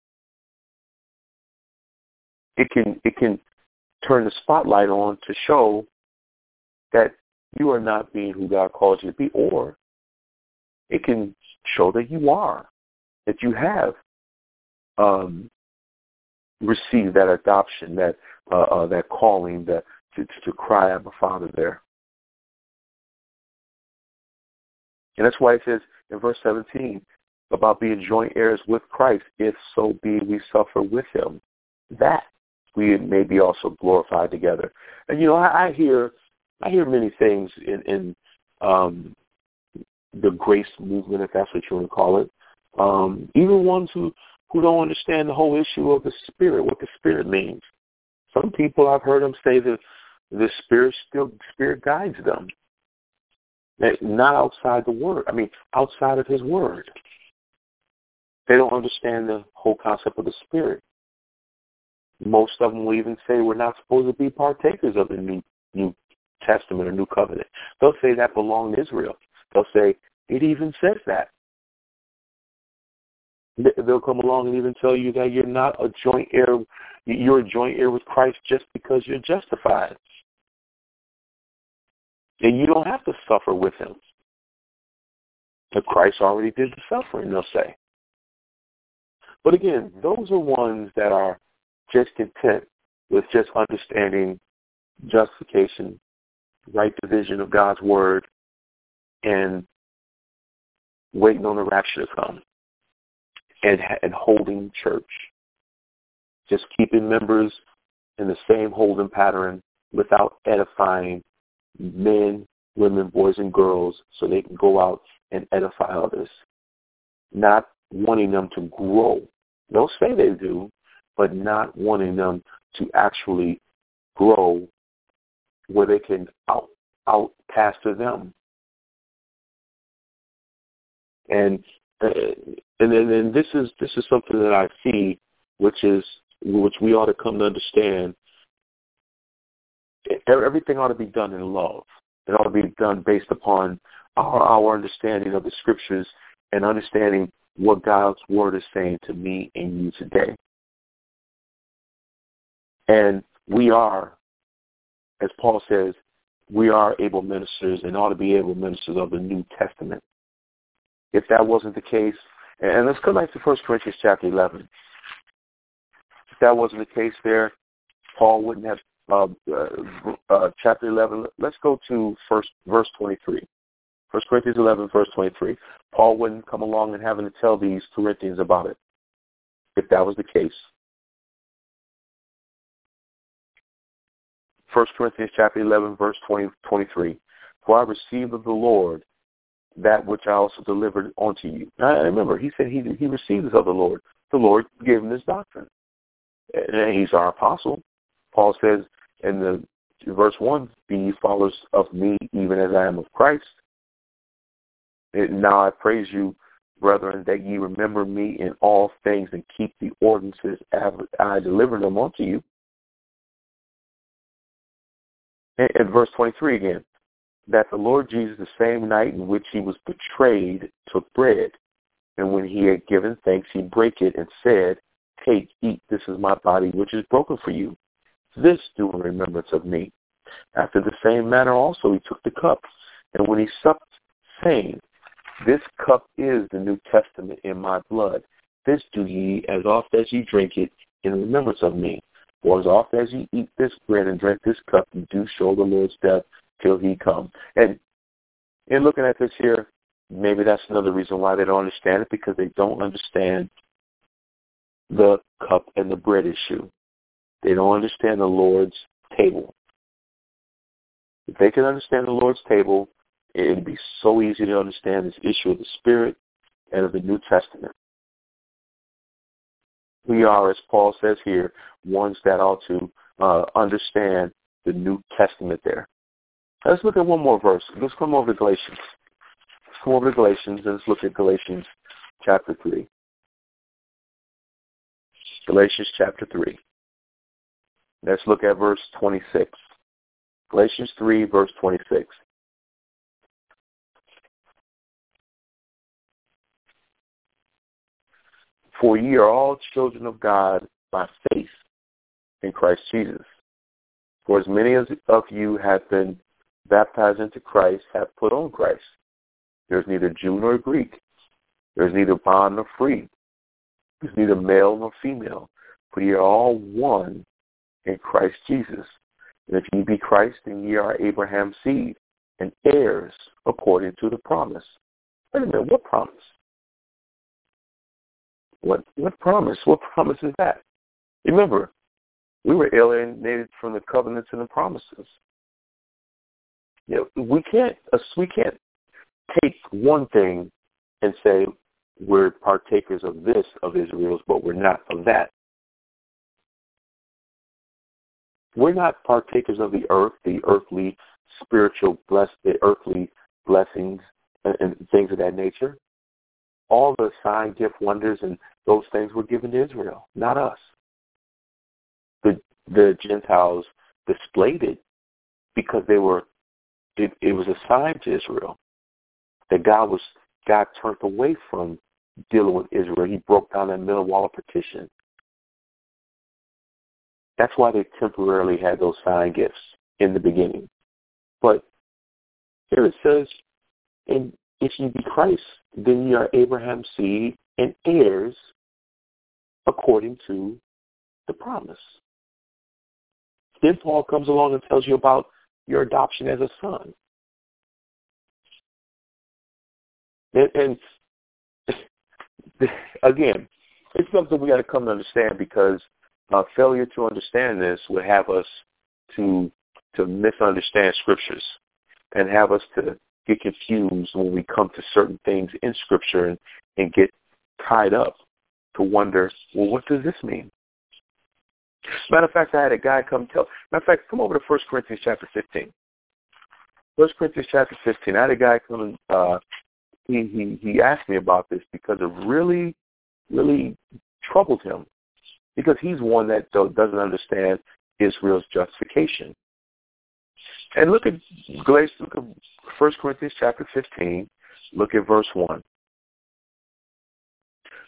It can, it can turn the spotlight on to show that you are not being who God calls you to be, or it can show that you are, that you have um, received that adoption, that uh, uh, that calling, that to, to cry Abba, Father there. And that's why it says in verse seventeen about being joint heirs with Christ, if so be we suffer with him, that we may be also glorified together. And, you know, I, I hear I hear many things in, in um, the grace movement, if that's what you want to call it, um, even ones who, who don't understand the whole issue of the Spirit, what the Spirit means. Some people, I've heard them say that the Spirit still Spirit guides them, not outside the Word. I mean, outside of his Word. They don't understand the whole concept of the Spirit. Most of them will even say we're not supposed to be partakers of the New New Testament or New Covenant. They'll say that belonged to Israel. They'll say it even says that. They'll come along and even tell you that you're not a joint heir. You're a joint heir with Christ just because you're justified. And you don't have to suffer with him. But Christ already did the suffering, they'll say. But again, those are ones that are just content with just understanding justification, right division of God's word, and waiting on the rapture to come, and and holding church. Just keeping members in the same holding pattern without edifying men, women, boys, and girls so they can go out and edify others. Not wanting them to grow. They'll say they do, but not wanting them to actually grow where they can out out pastor them. And uh, and then and this is this is something that I see, which is which we ought to come to understand. Everything ought to be done in love. It ought to be done based upon our, our understanding of the Scriptures and understanding what God's word is saying to me and you today. And we are, as Paul says, we are able ministers and ought to be able ministers of the New Testament. If that wasn't the case, and let's come back to First Corinthians chapter eleven. If that wasn't the case there, Paul wouldn't have, uh, uh, uh, chapter eleven, let's go to first verse twenty-three. First Corinthians eleven, verse twenty-three. Paul wouldn't come along and having to tell these Corinthians about it, if that was the case. First Corinthians chapter eleven, verse twenty, twenty-three. For I received of the Lord that which I also delivered unto you. Now, remember, he said he he received this of the Lord. The Lord gave him this doctrine. And he's our apostle. Paul says in the verse one, be ye followers of me, even as I am of Christ. And now I praise you, brethren, that ye remember me in all things and keep the ordinances as I delivered them unto you. And verse twenty-three again, that the Lord Jesus, the same night in which he was betrayed, took bread. And when he had given thanks, he brake it and said, take, eat, this is my body, which is broken for you. This do in remembrance of me. After the same manner also he took the cup. And when he supped, saying, this cup is the New Testament in my blood. This do ye as oft as ye drink it in remembrance of me. For as oft as ye eat this bread and drink this cup, you do show the Lord's death till he come. And in looking at this here, maybe that's another reason why they don't understand it, because they don't understand the cup and the bread issue. They don't understand the Lord's table. If they could understand the Lord's table, it would be so easy to understand this issue of the Spirit and of the New Testament. We are, as Paul says here, ones that ought to uh, understand the New Testament there. Let's look at one more verse. Let's come over to Galatians. Let's come over to Galatians and let's look at Galatians chapter three. Galatians chapter three. Let's look at verse twenty-six. Galatians three, verse twenty-six. For ye are all children of God by faith in Christ Jesus. For as many as of you have been baptized into Christ have put on Christ. There is neither Jew nor Greek. There is neither bond nor free. There is neither male nor female. For ye are all one in Christ Jesus. And if ye be Christ, then ye are Abraham's seed and heirs according to the promise. Wait a minute, what promise? What what promise? What promise is that? Remember, we were alienated from the covenants and the promises. You know, we can't we can't take one thing and say we're partakers of this of Israel's, but we're not of that. We're not partakers of the earth, the earthly spiritual bless, the earthly blessings and, and things of that nature. All the sign, gift, wonders, and those things were given to Israel, not us. The the Gentiles displayed it because they were. It, it was a sign to Israel that God was God turned away from dealing with Israel. He broke down that middle wall of partition. That's why they temporarily had those sign gifts in the beginning. But here it says, and if you be Christ, then you are Abraham's seed and heirs according to the promise. Then Paul comes along and tells you about your adoption as a son. And, and again, it's something we got to come to understand, because uh, failure to understand this would have us to to misunderstand scriptures and have us to get confused when we come to certain things in Scripture and, and get tied up to wonder, well, what does this mean? Matter of fact, I had a guy come tell. Matter of fact, come over to First Corinthians chapter fifteen. First Corinthians chapter fifteen. I had a guy come and uh, he he he asked me about this because it really really troubled him, because he's one that doesn't understand Israel's justification. And look at Galatians, look at First Corinthians chapter fifteen. Look at verse one.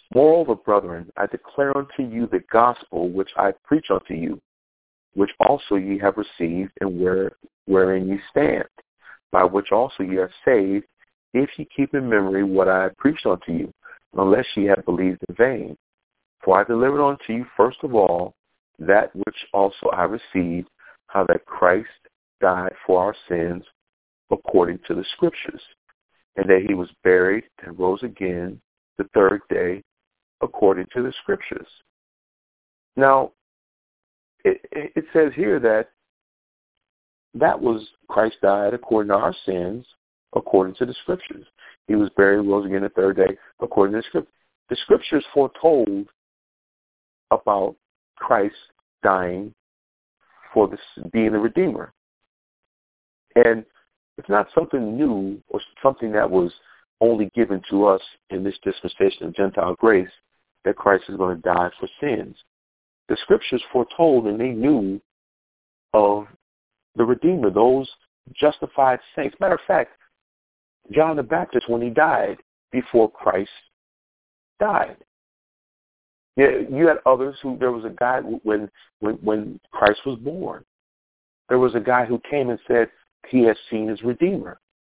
Moreover, brethren, I declare unto you the gospel which I preach unto you, which also ye have received, and where, wherein ye stand, by which also ye are saved, if ye keep in memory what I have preached unto you, unless ye have believed in vain. For I delivered unto you first of all that which also I received, how that Christ died for our sins according to the Scriptures, and that he was buried and rose again the third day according to the Scriptures. Now, it, it says here that that was Christ died according to our sins according to the Scriptures. He was buried, rose again the third day according to the Scriptures. The Scriptures foretold about Christ dying for this, being the Redeemer. And it's not something new or something that was only given to us in this dispensation of Gentile grace that Christ is going to die for sins. The Scriptures foretold, and they knew of the Redeemer, those justified saints. Matter of fact, John the Baptist, when he died, before Christ died. Yeah, you had others who, there was a guy when, when, when Christ was born. There was a guy who came and said he has seen his Redeemer.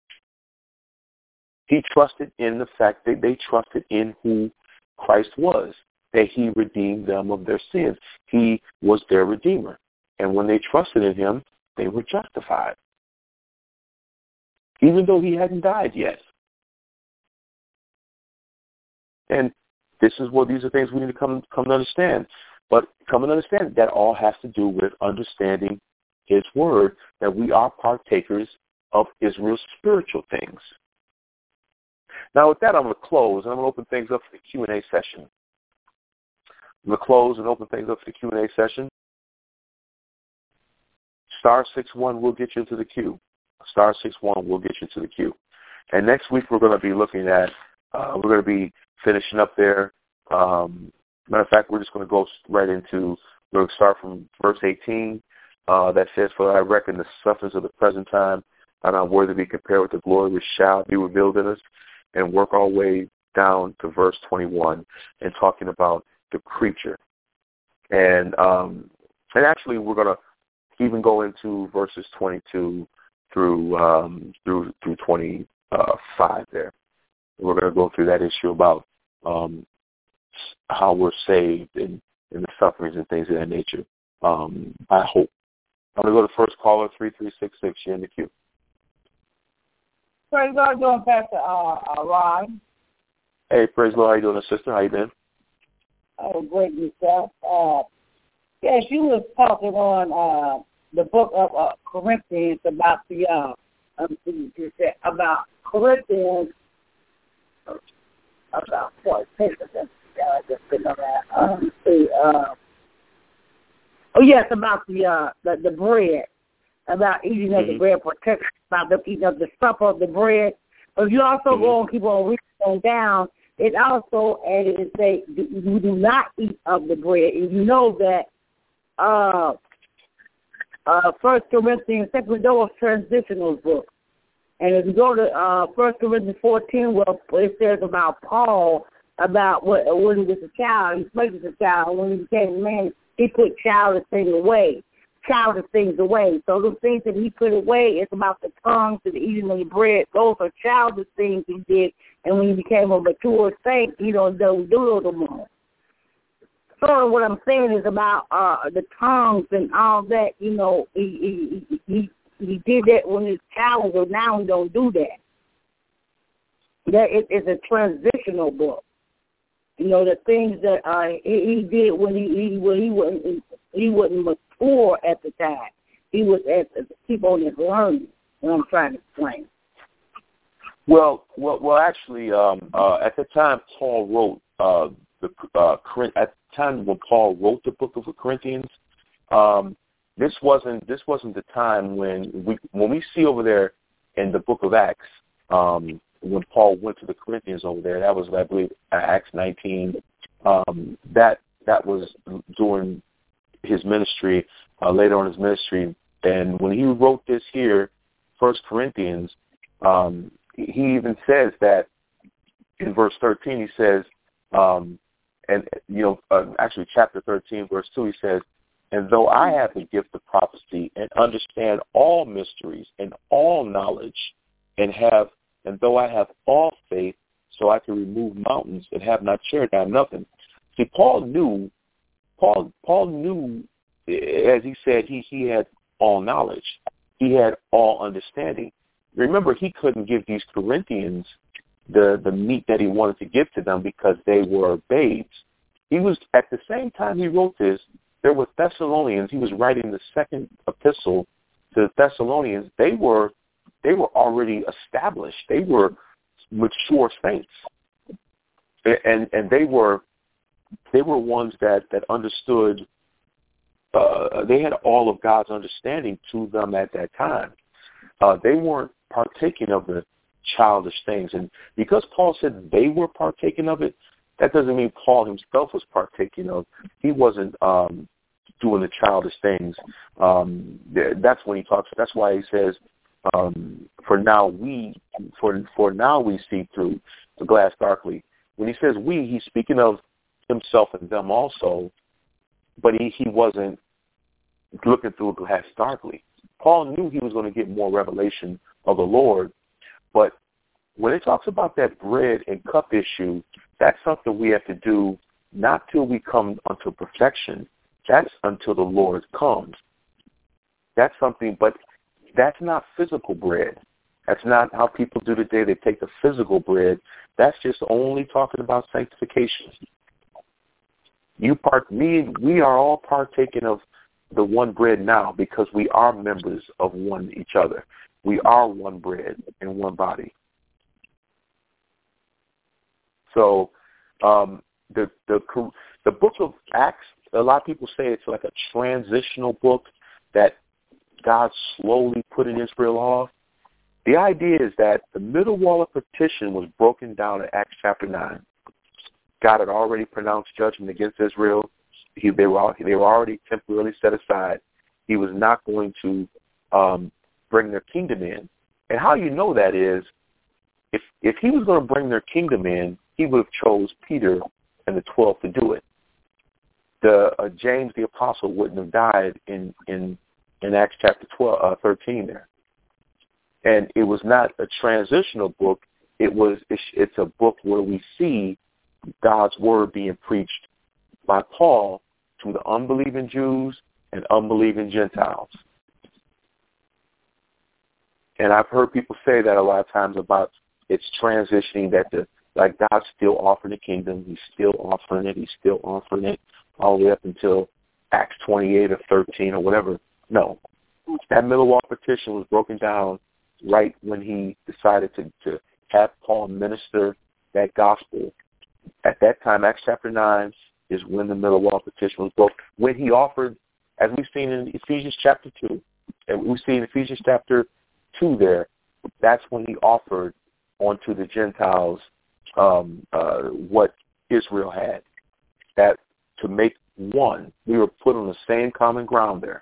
He trusted in the fact that they trusted in who Christ was, that he redeemed them of their sins. He was their Redeemer. And when they trusted in him, they were justified, even though he hadn't died yet. And this is what these are things we need to come, come to understand. But come and understand that all has to do with understanding his word, that we are partakers of Israel's spiritual things. Now, with that, I'm going to close, and I'm going to open things up for the Q and A session. I'm going to close and open things up for the Q and A session. Star six one will get you into the queue. Star six one will get you into the queue. And next week, we're going to be looking at, uh, we're going to be finishing up there. Um, matter of fact, we're just going to go right into, we're going to start from verse eighteen. Uh, that says, for I reckon the sufferings of the present time are not worthy to be compared with the glory which shall be revealed in us, and work our way down to verse twenty-one and talking about the creature. And um, and actually, we're going to even go into verses twenty-two through um, through through twenty-five there. We're going to go through that issue about um, how we're saved and, and the sufferings and things of that nature. Um, I hope. I'm going to go to first caller, three three six six. You're in the queue. Praise God, doing Pastor uh, uh, Ron. Hey, praise the Lord. How you doing, sister? How you been? Oh, great yourself. Uh, yes, you was talking on uh, the book of uh, Corinthians about the uh, um, about Corinthians about what? I just didn't know that. Um, see, uh, oh yes, about the uh, the, the bread. About eating of mm-hmm. the bread, protection, about the eating of the supper of the bread. But if you also mm-hmm. go and keep on reading on down, it also added to say, you do not eat of the bread. And you know that uh, uh, First Corinthians, Second Door transitional book. And if you go to uh, First Corinthians fourteen, well, it says about Paul, about what, when he was a child, he played as a child. When he became a man, he put childish things away. childish things away. So the things that he put away is about the tongues and the eating of the bread. Those are childish things he did. And when he became a mature saint, he don't, don't do it anymore. So what I'm saying is about uh, the tongues and all that, you know, he he, he, he did that when he was child, but now he don't do that. That it, it's a transitional book. You know, the things that uh, he, he did when he, he when he wasn't he wasn't mature at the time. He was at the, keep on his learning. What I'm trying to explain. Well, well, well. Actually, um, uh, at the time Paul wrote uh, the uh, at the time when Paul wrote the book of the Corinthians, um, this wasn't this wasn't the time when we when we see over there in the book of Acts. Um, when Paul went to the Corinthians over there, that was, I believe, Acts nineteen. Um, that that was during his ministry, uh, later on his ministry. And when he wrote this here, First Corinthians, um, he even says that in verse thirteen, he says, um, and you know, uh, actually, chapter thirteen, verse two, he says, "And though I have the gift of prophecy and understand all mysteries and all knowledge, and have, and though I have all faith, so I can remove mountains, and have not charity, I have nothing." See, Paul knew, Paul, Paul knew, as he said, he he had all knowledge, he had all understanding. Remember, he couldn't give these Corinthians the the meat that he wanted to give to them because they were babes. He was, at the same time he wrote this, there were Thessalonians. He was writing the second epistle to the Thessalonians. They were they were already established. They were mature saints, and and they were they were ones that that understood. Uh, they had all of God's understanding to them at that time. Uh, they weren't partaking of the childish things, and because Paul said they were partaking of it, that doesn't mean Paul himself was partaking of. He wasn't um, doing the childish things. Um, that's when he talks. That's why he says, um, "For now we, for for now we see through the glass darkly." When he says we, he's speaking of himself and them also, but he, he wasn't looking through a glass darkly. Paul knew he was going to get more revelation of the Lord, but when it talks about that bread and cup issue, that's something we have to do not till we come unto perfection. That's until the Lord comes. That's something, but that's not physical bread. That's not how people do today. They take the physical bread. That's just only talking about sanctification. You part, me, we are all partaking of the one bread now because we are members of one each other. We are one bread and one body. So um, the the the book of Acts, a lot of people say it's like a transitional book that God slowly putting Israel off. The idea is that the middle wall of partition was broken down in Acts chapter nine. God had already pronounced judgment against Israel. He, they were they were already temporarily set aside. He was not going to um, bring their kingdom in. And how you know that is, if if he was going to bring their kingdom in, he would have chose Peter and the twelve to do it. The uh, James the apostle wouldn't have died in in, in Acts chapter twelve, uh, thirteen there. And it was not a transitional book. It was it's, it's a book where we see God's word being preached by Paul to the unbelieving Jews and unbelieving Gentiles. And I've heard people say that a lot of times about it's transitioning, that the like God's still offering the kingdom, he's still offering it, he's still offering it all the way up until Acts twenty-eight or thirteen or whatever. No. That middle wall partition was broken down right when he decided to, to have Paul minister that gospel. At that time, Acts chapter nine is when the middle wall partition was broken. When he offered, as we've seen in Ephesians chapter two, and we see in Ephesians chapter two there, that's when he offered onto the Gentiles um, uh, what Israel had. That to make one, we were put on the same common ground there.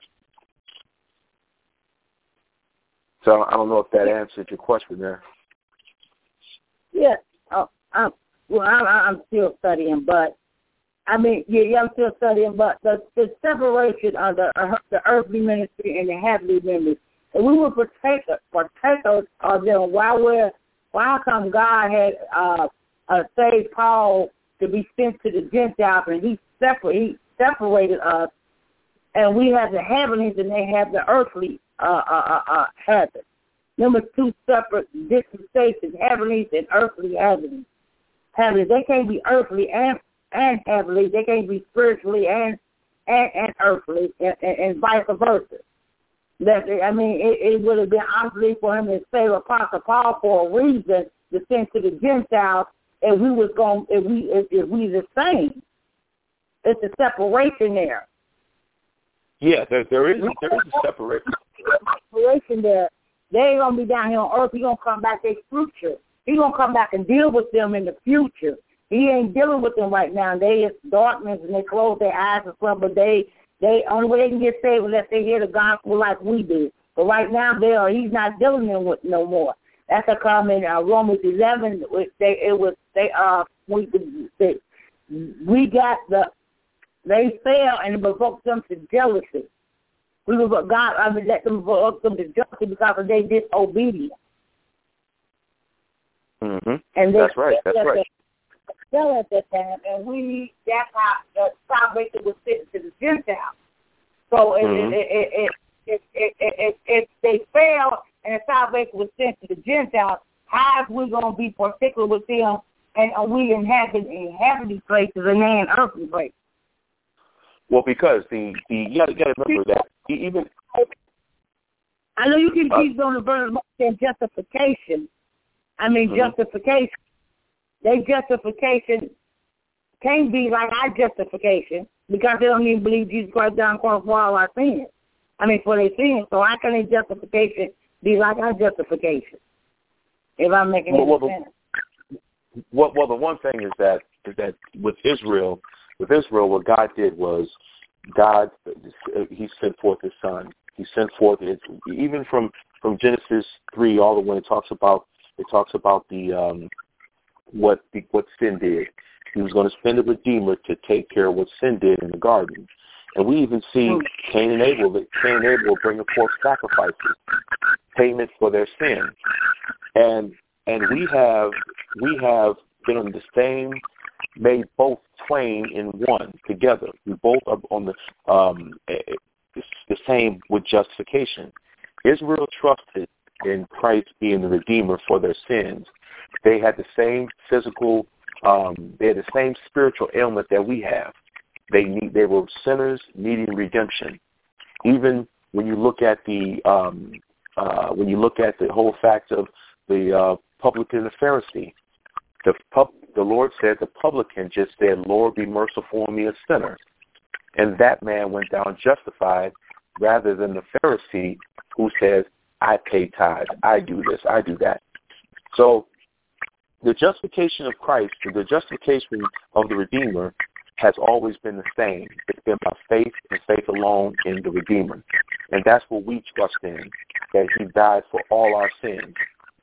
So I don't know if that answered your question there. Yes. Oh, I'm, well, I'm, I'm still studying, but I mean, yeah, yeah, I'm still studying, but the, the separation of the uh, the earthly ministry and the heavenly ministry, and we were partakers, partakers of them. Why we're, why come God had uh, uh, saved Paul to be sent to the Gentiles, and he separate, he separated us, and we have the heavenlies and they have the earthly uh, uh, uh, uh, heaven. Number two separate dispensations, heavenlies and earthly heavenlies. Heavenlies, they can't be earthly and and heavenly. They can't be spiritually and and, and earthly, and, and, and vice versa. That I mean, it, it would have been obsolete for him to save Apostle Paul for a reason to send to the Gentiles, and we was going if we if, if we the same. It's a separation there. Yeah, there there is there is a separation. Separation there. They ain't gonna be down here on earth. He gonna come back in future. He gonna come back and deal with them in the future. He ain't dealing with them right now. They is darkness and they close their eyes and stuff. But they they only way they can get saved unless they hear the gospel like we do. But right now they are. He's not dealing with no more. That's a comment in uh, Romans eleven. They it was they uh we they we got the, they fell and it provoked them to jealousy. We were God, I mean, let them provoke them to jealousy because of their disobedience. Mm-hmm. And they that's right. That's right. Fell at that time, and we that's how the salvation was sent to the Gentiles. So if mm-hmm. it, it, it, it, it, it, it, it, they failed and the salvation was sent to the Gentiles, how is we going to be particular with them and are we inhabit inhabiting places and they in earthly places? Well, because the, the you got to remember that even I know you can keep uh, on the verse of justification. I mean mm-hmm. justification. Their justification can't be like our justification because they don't even believe Jesus Christ died on the cross for all our sins. I mean, for their sins. So how can their justification be like our justification? If I'm making well, any well, sense. The, well, well, the one thing is that is that with Israel, with Israel, what God did was God, He sent forth His Son. He sent forth it even from from Genesis three all the way. It talks about it talks about the um, what the, what sin did. He was going to send a Redeemer to take care of what sin did in the garden. And we even see Cain and Abel, that Cain and Abel bringing forth sacrifices, payment for their sin. And and we have we have been on the same, made both twain in one together. We both are on the um, the same with justification. Israel trusted in Christ being the Redeemer for their sins. They had the same physical, um, they had the same spiritual ailment that we have. They need, they were sinners needing redemption. Even when you look at the, um, uh, when you look at the whole fact of the uh, publican and the Pharisee, the pub, the Lord said the publican just said, "Lord, be merciful on me, a sinner," and that man went down justified, rather than the Pharisee who says, "I pay tithes, I do this, I do that." So the justification of Christ, the justification of the Redeemer, has always been the same. It's been by faith and faith alone in the Redeemer. And that's what we trust in, that He died for all our sins.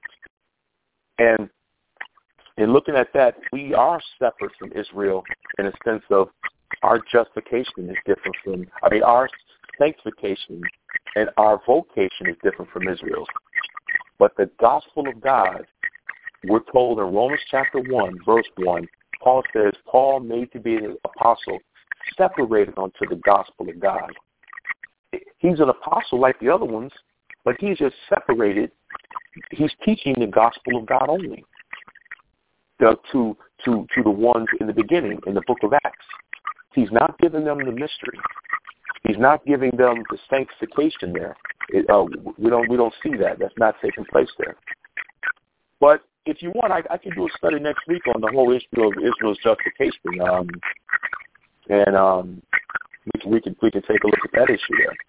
And in looking at that, we are separate from Israel in a sense of our justification is different from, I mean, our sanctification and our vocation is different from Israel's. But the gospel of God, we're told in Romans chapter one, verse one, Paul says, Paul made to be an apostle, separated unto the gospel of God. He's an apostle like the other ones, but he's just separated. He's teaching the gospel of God only the, to, to, to the ones in the beginning, in the book of Acts. He's not giving them the mystery. He's not giving them the sanctification there. It, uh, we don't we don't see that. That's not taking place there. But if you want, I, I can do a study next week on the whole issue of Israel's justification, um, and um, we can we can we can take a look at that issue there.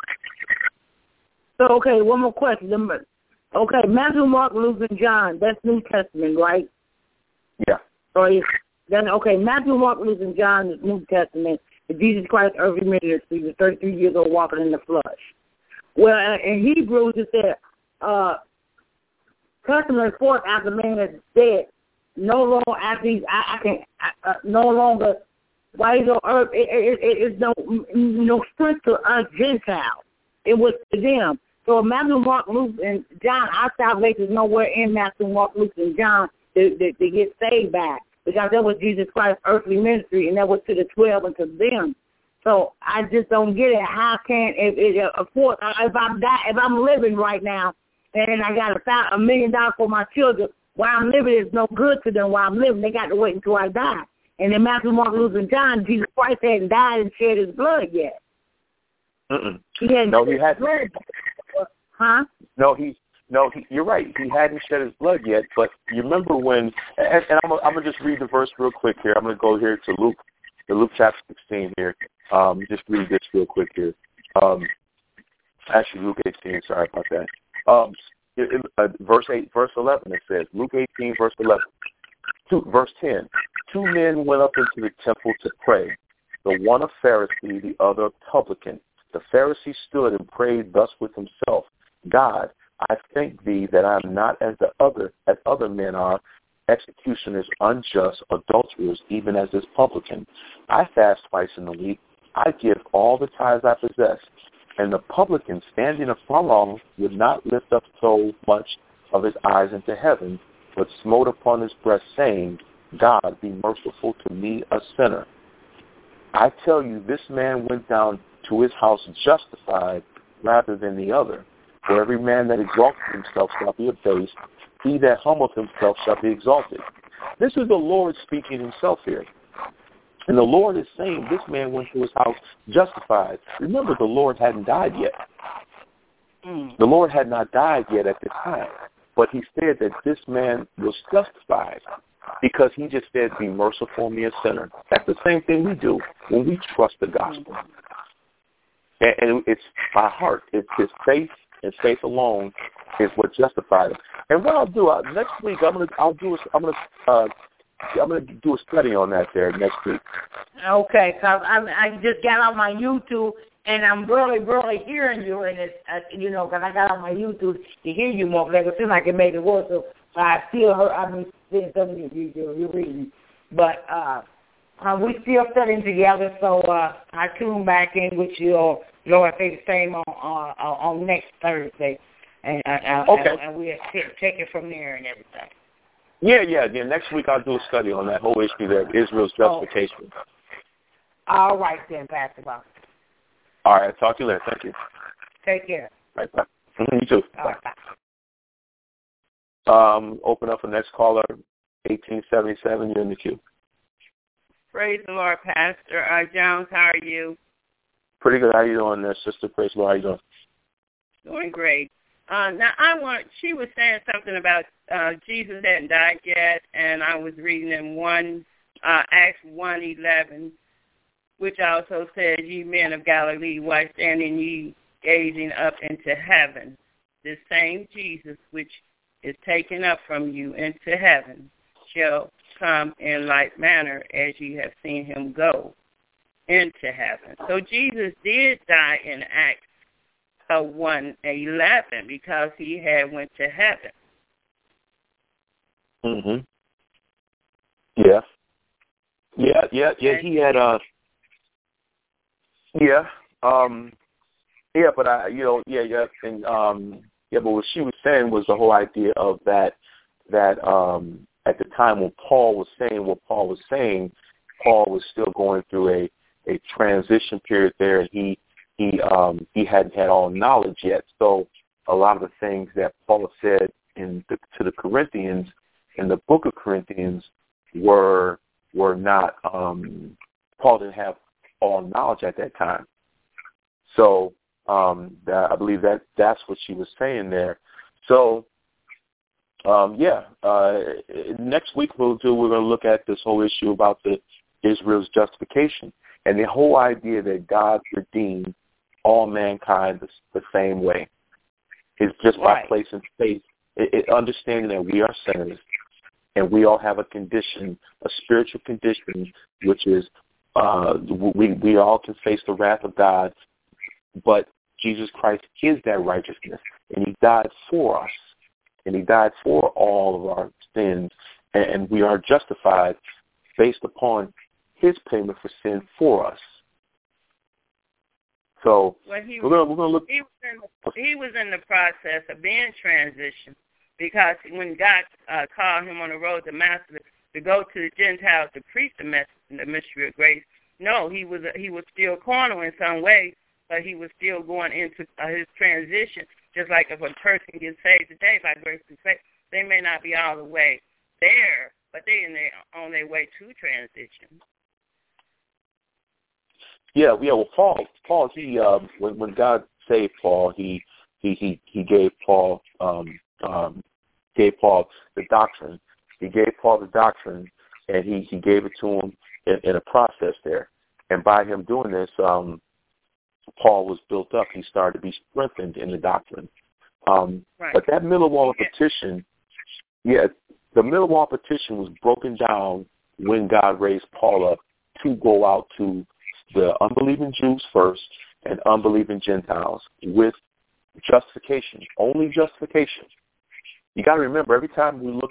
So okay, one more question. Okay, Matthew, Mark, Luke, and John. That's New Testament, right? Yeah. Or is, then okay, Matthew, Mark, Luke, and John is New Testament. Jesus Christ, earthly ministry, was thirty-three years old, walking in the flesh. Well, in Hebrews it said, uh, "Testament forth after man is dead, no longer after he's, I, I can, I, uh, no longer while he's on earth. It, it, it, it's no no strength to us Gentiles. It was to them. So Matthew, Mark, Luke, and John, our salvation is nowhere in Matthew, Mark, Luke, and John to, to, to get saved back. Because that was Jesus Christ's earthly ministry, and that was to the twelve and to them. So I just don't get it. How can if if, afford, if I'm die, if I'm living right now, and I got a, a million dollars for my children, while I'm living is no good to them. While I'm living, they got to wait until I die. And in Matthew, Mark, Luke, and John, Jesus Christ hadn't died and shed His blood yet. Mm-mm. He hadn't no, he hadn't. Blood. Huh? No, he. No, he, you're right. He hadn't shed his blood yet, but you remember when, and, and I'm, I'm going to just read the verse real quick here. I'm going to go here to Luke, the Luke chapter sixteen here. Um, just read this real quick here. Um, actually, Luke eighteen, sorry about that. Um, it, it, uh, verse eight, verse eleven, it says, Luke eighteen, verse eleven. Two, verse ten, two men went up into the temple to pray, the one a Pharisee, the other a publican. The Pharisee stood and prayed thus with himself, God, I thank thee that I am not as the other as other men are, executioners, unjust, adulterers, even as this publican. I fast twice in the week. I give all the tithes I possess. And the publican, standing afar off, would not lift up so much of his eyes into heaven, but smote upon his breast, saying, God, be merciful to me, a sinner. I tell you, this man went down to his house justified rather than the other. For every man that exalts himself shall be abased. He that humbleth himself shall be exalted. This is the Lord speaking himself here. And the Lord is saying this man went to his house justified. Remember, the Lord hadn't died yet. Mm. The Lord had not died yet at this time. But he said that this man was justified because he just said, be merciful to me, a sinner. That's the same thing we do when we trust the gospel. And, and it's by heart. It's his faith and faith alone is what justifies him. And what I'll do uh, next week, I'm gonna, I'll do, a, I'm gonna, uh, I'm gonna do a study on that there next week. Okay, cause I, I just got on my YouTube and I'm really, really hearing you, and it's, uh, you know, cause I got on my YouTube to hear you more. Cause it seems like it made it worse. So I still heard, I mean, seeing some of you, you, you're reading, but uh, uh, we still studying together. So uh, I tune back in with you, or Lord, say the same on uh, on next Thursday. And, uh, okay. and, and we'll take it from there and everything. Yeah, yeah, yeah. Next week I'll do a study on that whole issue there, Israel's justification. Oh. All right then, Pastor Bob. All right, talk to you later. Thank you. Take care. All right, bye. You too. All right, bye. Um, open up for next caller, eighteen seventy-seven. You're in the queue. Praise the Lord, Pastor uh, Jones. How are you? Pretty good. How you doing there, sister? Praise the Lord. How you doing? Doing great. Uh, now, I want. She was saying something about uh, Jesus hadn't died yet, and I was reading in one uh, Acts one eleven, which also says, "Ye men of Galilee, why standing ye gazing up into heaven? The same Jesus which is taken up from you into heaven shall come in like manner as ye have seen him go into heaven." So Jesus did die in Acts Uh, one eleven because he had went to heaven. Mhm. Yeah. Yeah, yeah, yeah. He had uh. Yeah. Um. Yeah, but I, you know, yeah, yeah, and um, yeah, but what she was saying was the whole idea of that, that um, at the time when Paul was saying what Paul was saying, Paul was still going through a a transition period there, and he. He um, he hadn't had all knowledge yet, so a lot of the things that Paul said in the, to the Corinthians in the book of Corinthians were were not. Um, Paul didn't have all knowledge at that time, so um, that, I believe that that's what she was saying there. So um, yeah, uh, next week we'll do. We're going to look at this whole issue about the Israel's justification and the whole idea that God redeemed all mankind the, the same way. It's just right. by placing faith, it, it, understanding that we are sinners and we all have a condition, a spiritual condition, which is uh, we we all can face the wrath of God, but Jesus Christ is that righteousness, and he died for us, and he died for all of our sins, and, and we are justified based upon his payment for sin for us. So well, he, we're going we're to look. He was, in the, he was in the process of being transitioned because when God uh, called him on the road to Damascus to go to the Gentiles to preach the, mess, the mystery of grace, no, he was he was still carnal in some way, but he was still going into uh, his transition. Just like if a person gets saved today by grace through faith, they may not be all the way there, but they in their on their way to transition. Yeah, yeah. Well, Paul, Paul, he uh, when when God saved Paul, he he he, he gave Paul um, um, gave Paul the doctrine. He gave Paul the doctrine, and he, he gave it to him in, in a process there. And by him doing this, um, Paul was built up. He started to be strengthened in the doctrine. Um, right. But that middle wall of petition, yeah, the middle wall of petition was broken down when God raised Paul up to go out to the unbelieving Jews first and unbelieving Gentiles with justification, only justification. You got to remember, every time we look in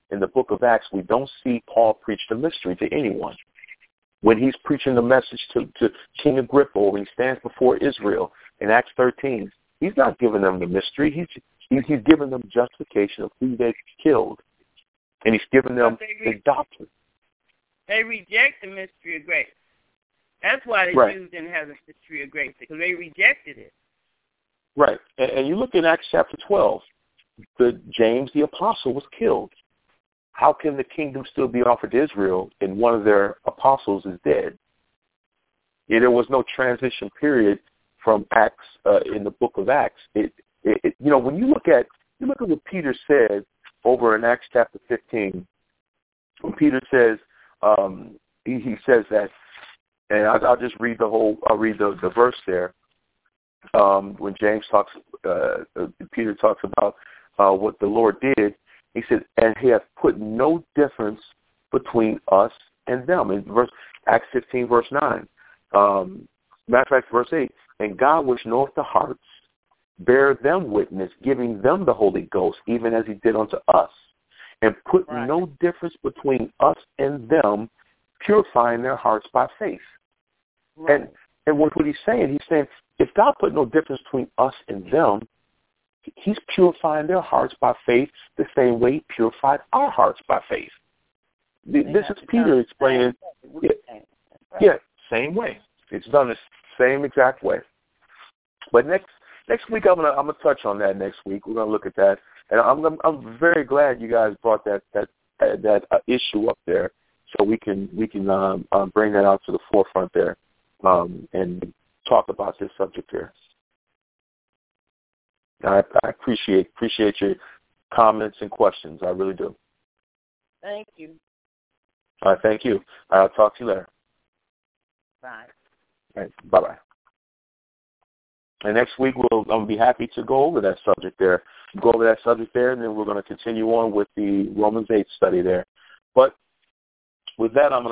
in the book of Acts, we don't see Paul preach the mystery to anyone. When he's preaching the message to, to King Agrippa, or when he stands before Israel in Acts thirteen, he's not giving them the mystery. He's, he's, he's giving them justification of who they killed, and he's giving them the doctrine. They reject the mystery of grace. That's why the right. Jews didn't have the mystery of grace, because they rejected it. Right. And, and you look in Acts chapter twelve, the James the apostle was killed. How can the kingdom still be offered to Israel and one of their apostles is dead? Yeah, there was no transition period from Acts uh, in the book of Acts. It, it, it, you know, when you look at you look at what Peter said over in Acts chapter fifteen, when Peter says um, he, he says that, and I'll, I'll just read the whole. I'll read the, the verse there. Um, when James talks, uh, Peter talks about uh, what the Lord did. He said, and he hath put no difference between us and them. In verse Acts fifteen, verse nine. Um, matter of fact, verse eight. And God, which knoweth the hearts, bear them witness, giving them the Holy Ghost, even as he did unto us, and put right. no difference between us and them, purifying their hearts by faith. Right. And and what, what he's saying, he's saying, if God put no difference between us and them, he's purifying their hearts by faith the same way he purified our hearts by faith. They this is Peter explaining, yeah, yeah, same way. It's done the same exact way. But next next week, I'm gonna I'm gonna touch on that next week. We're gonna look at that, and I'm I'm, I'm very glad you guys brought that that uh, that uh, issue up there, so we can we can um, um, bring that out to the forefront there, um, and talk about this subject here. I, I appreciate appreciate your comments and questions. I really do. Thank you. All right, thank you. I'll talk to you later. Bye. All right, bye-bye. And next week, we'll, I'm going to be happy to go over that subject there. Go over that subject there, and then we're going to continue on with the Romans eight study there. But with that, I'm going to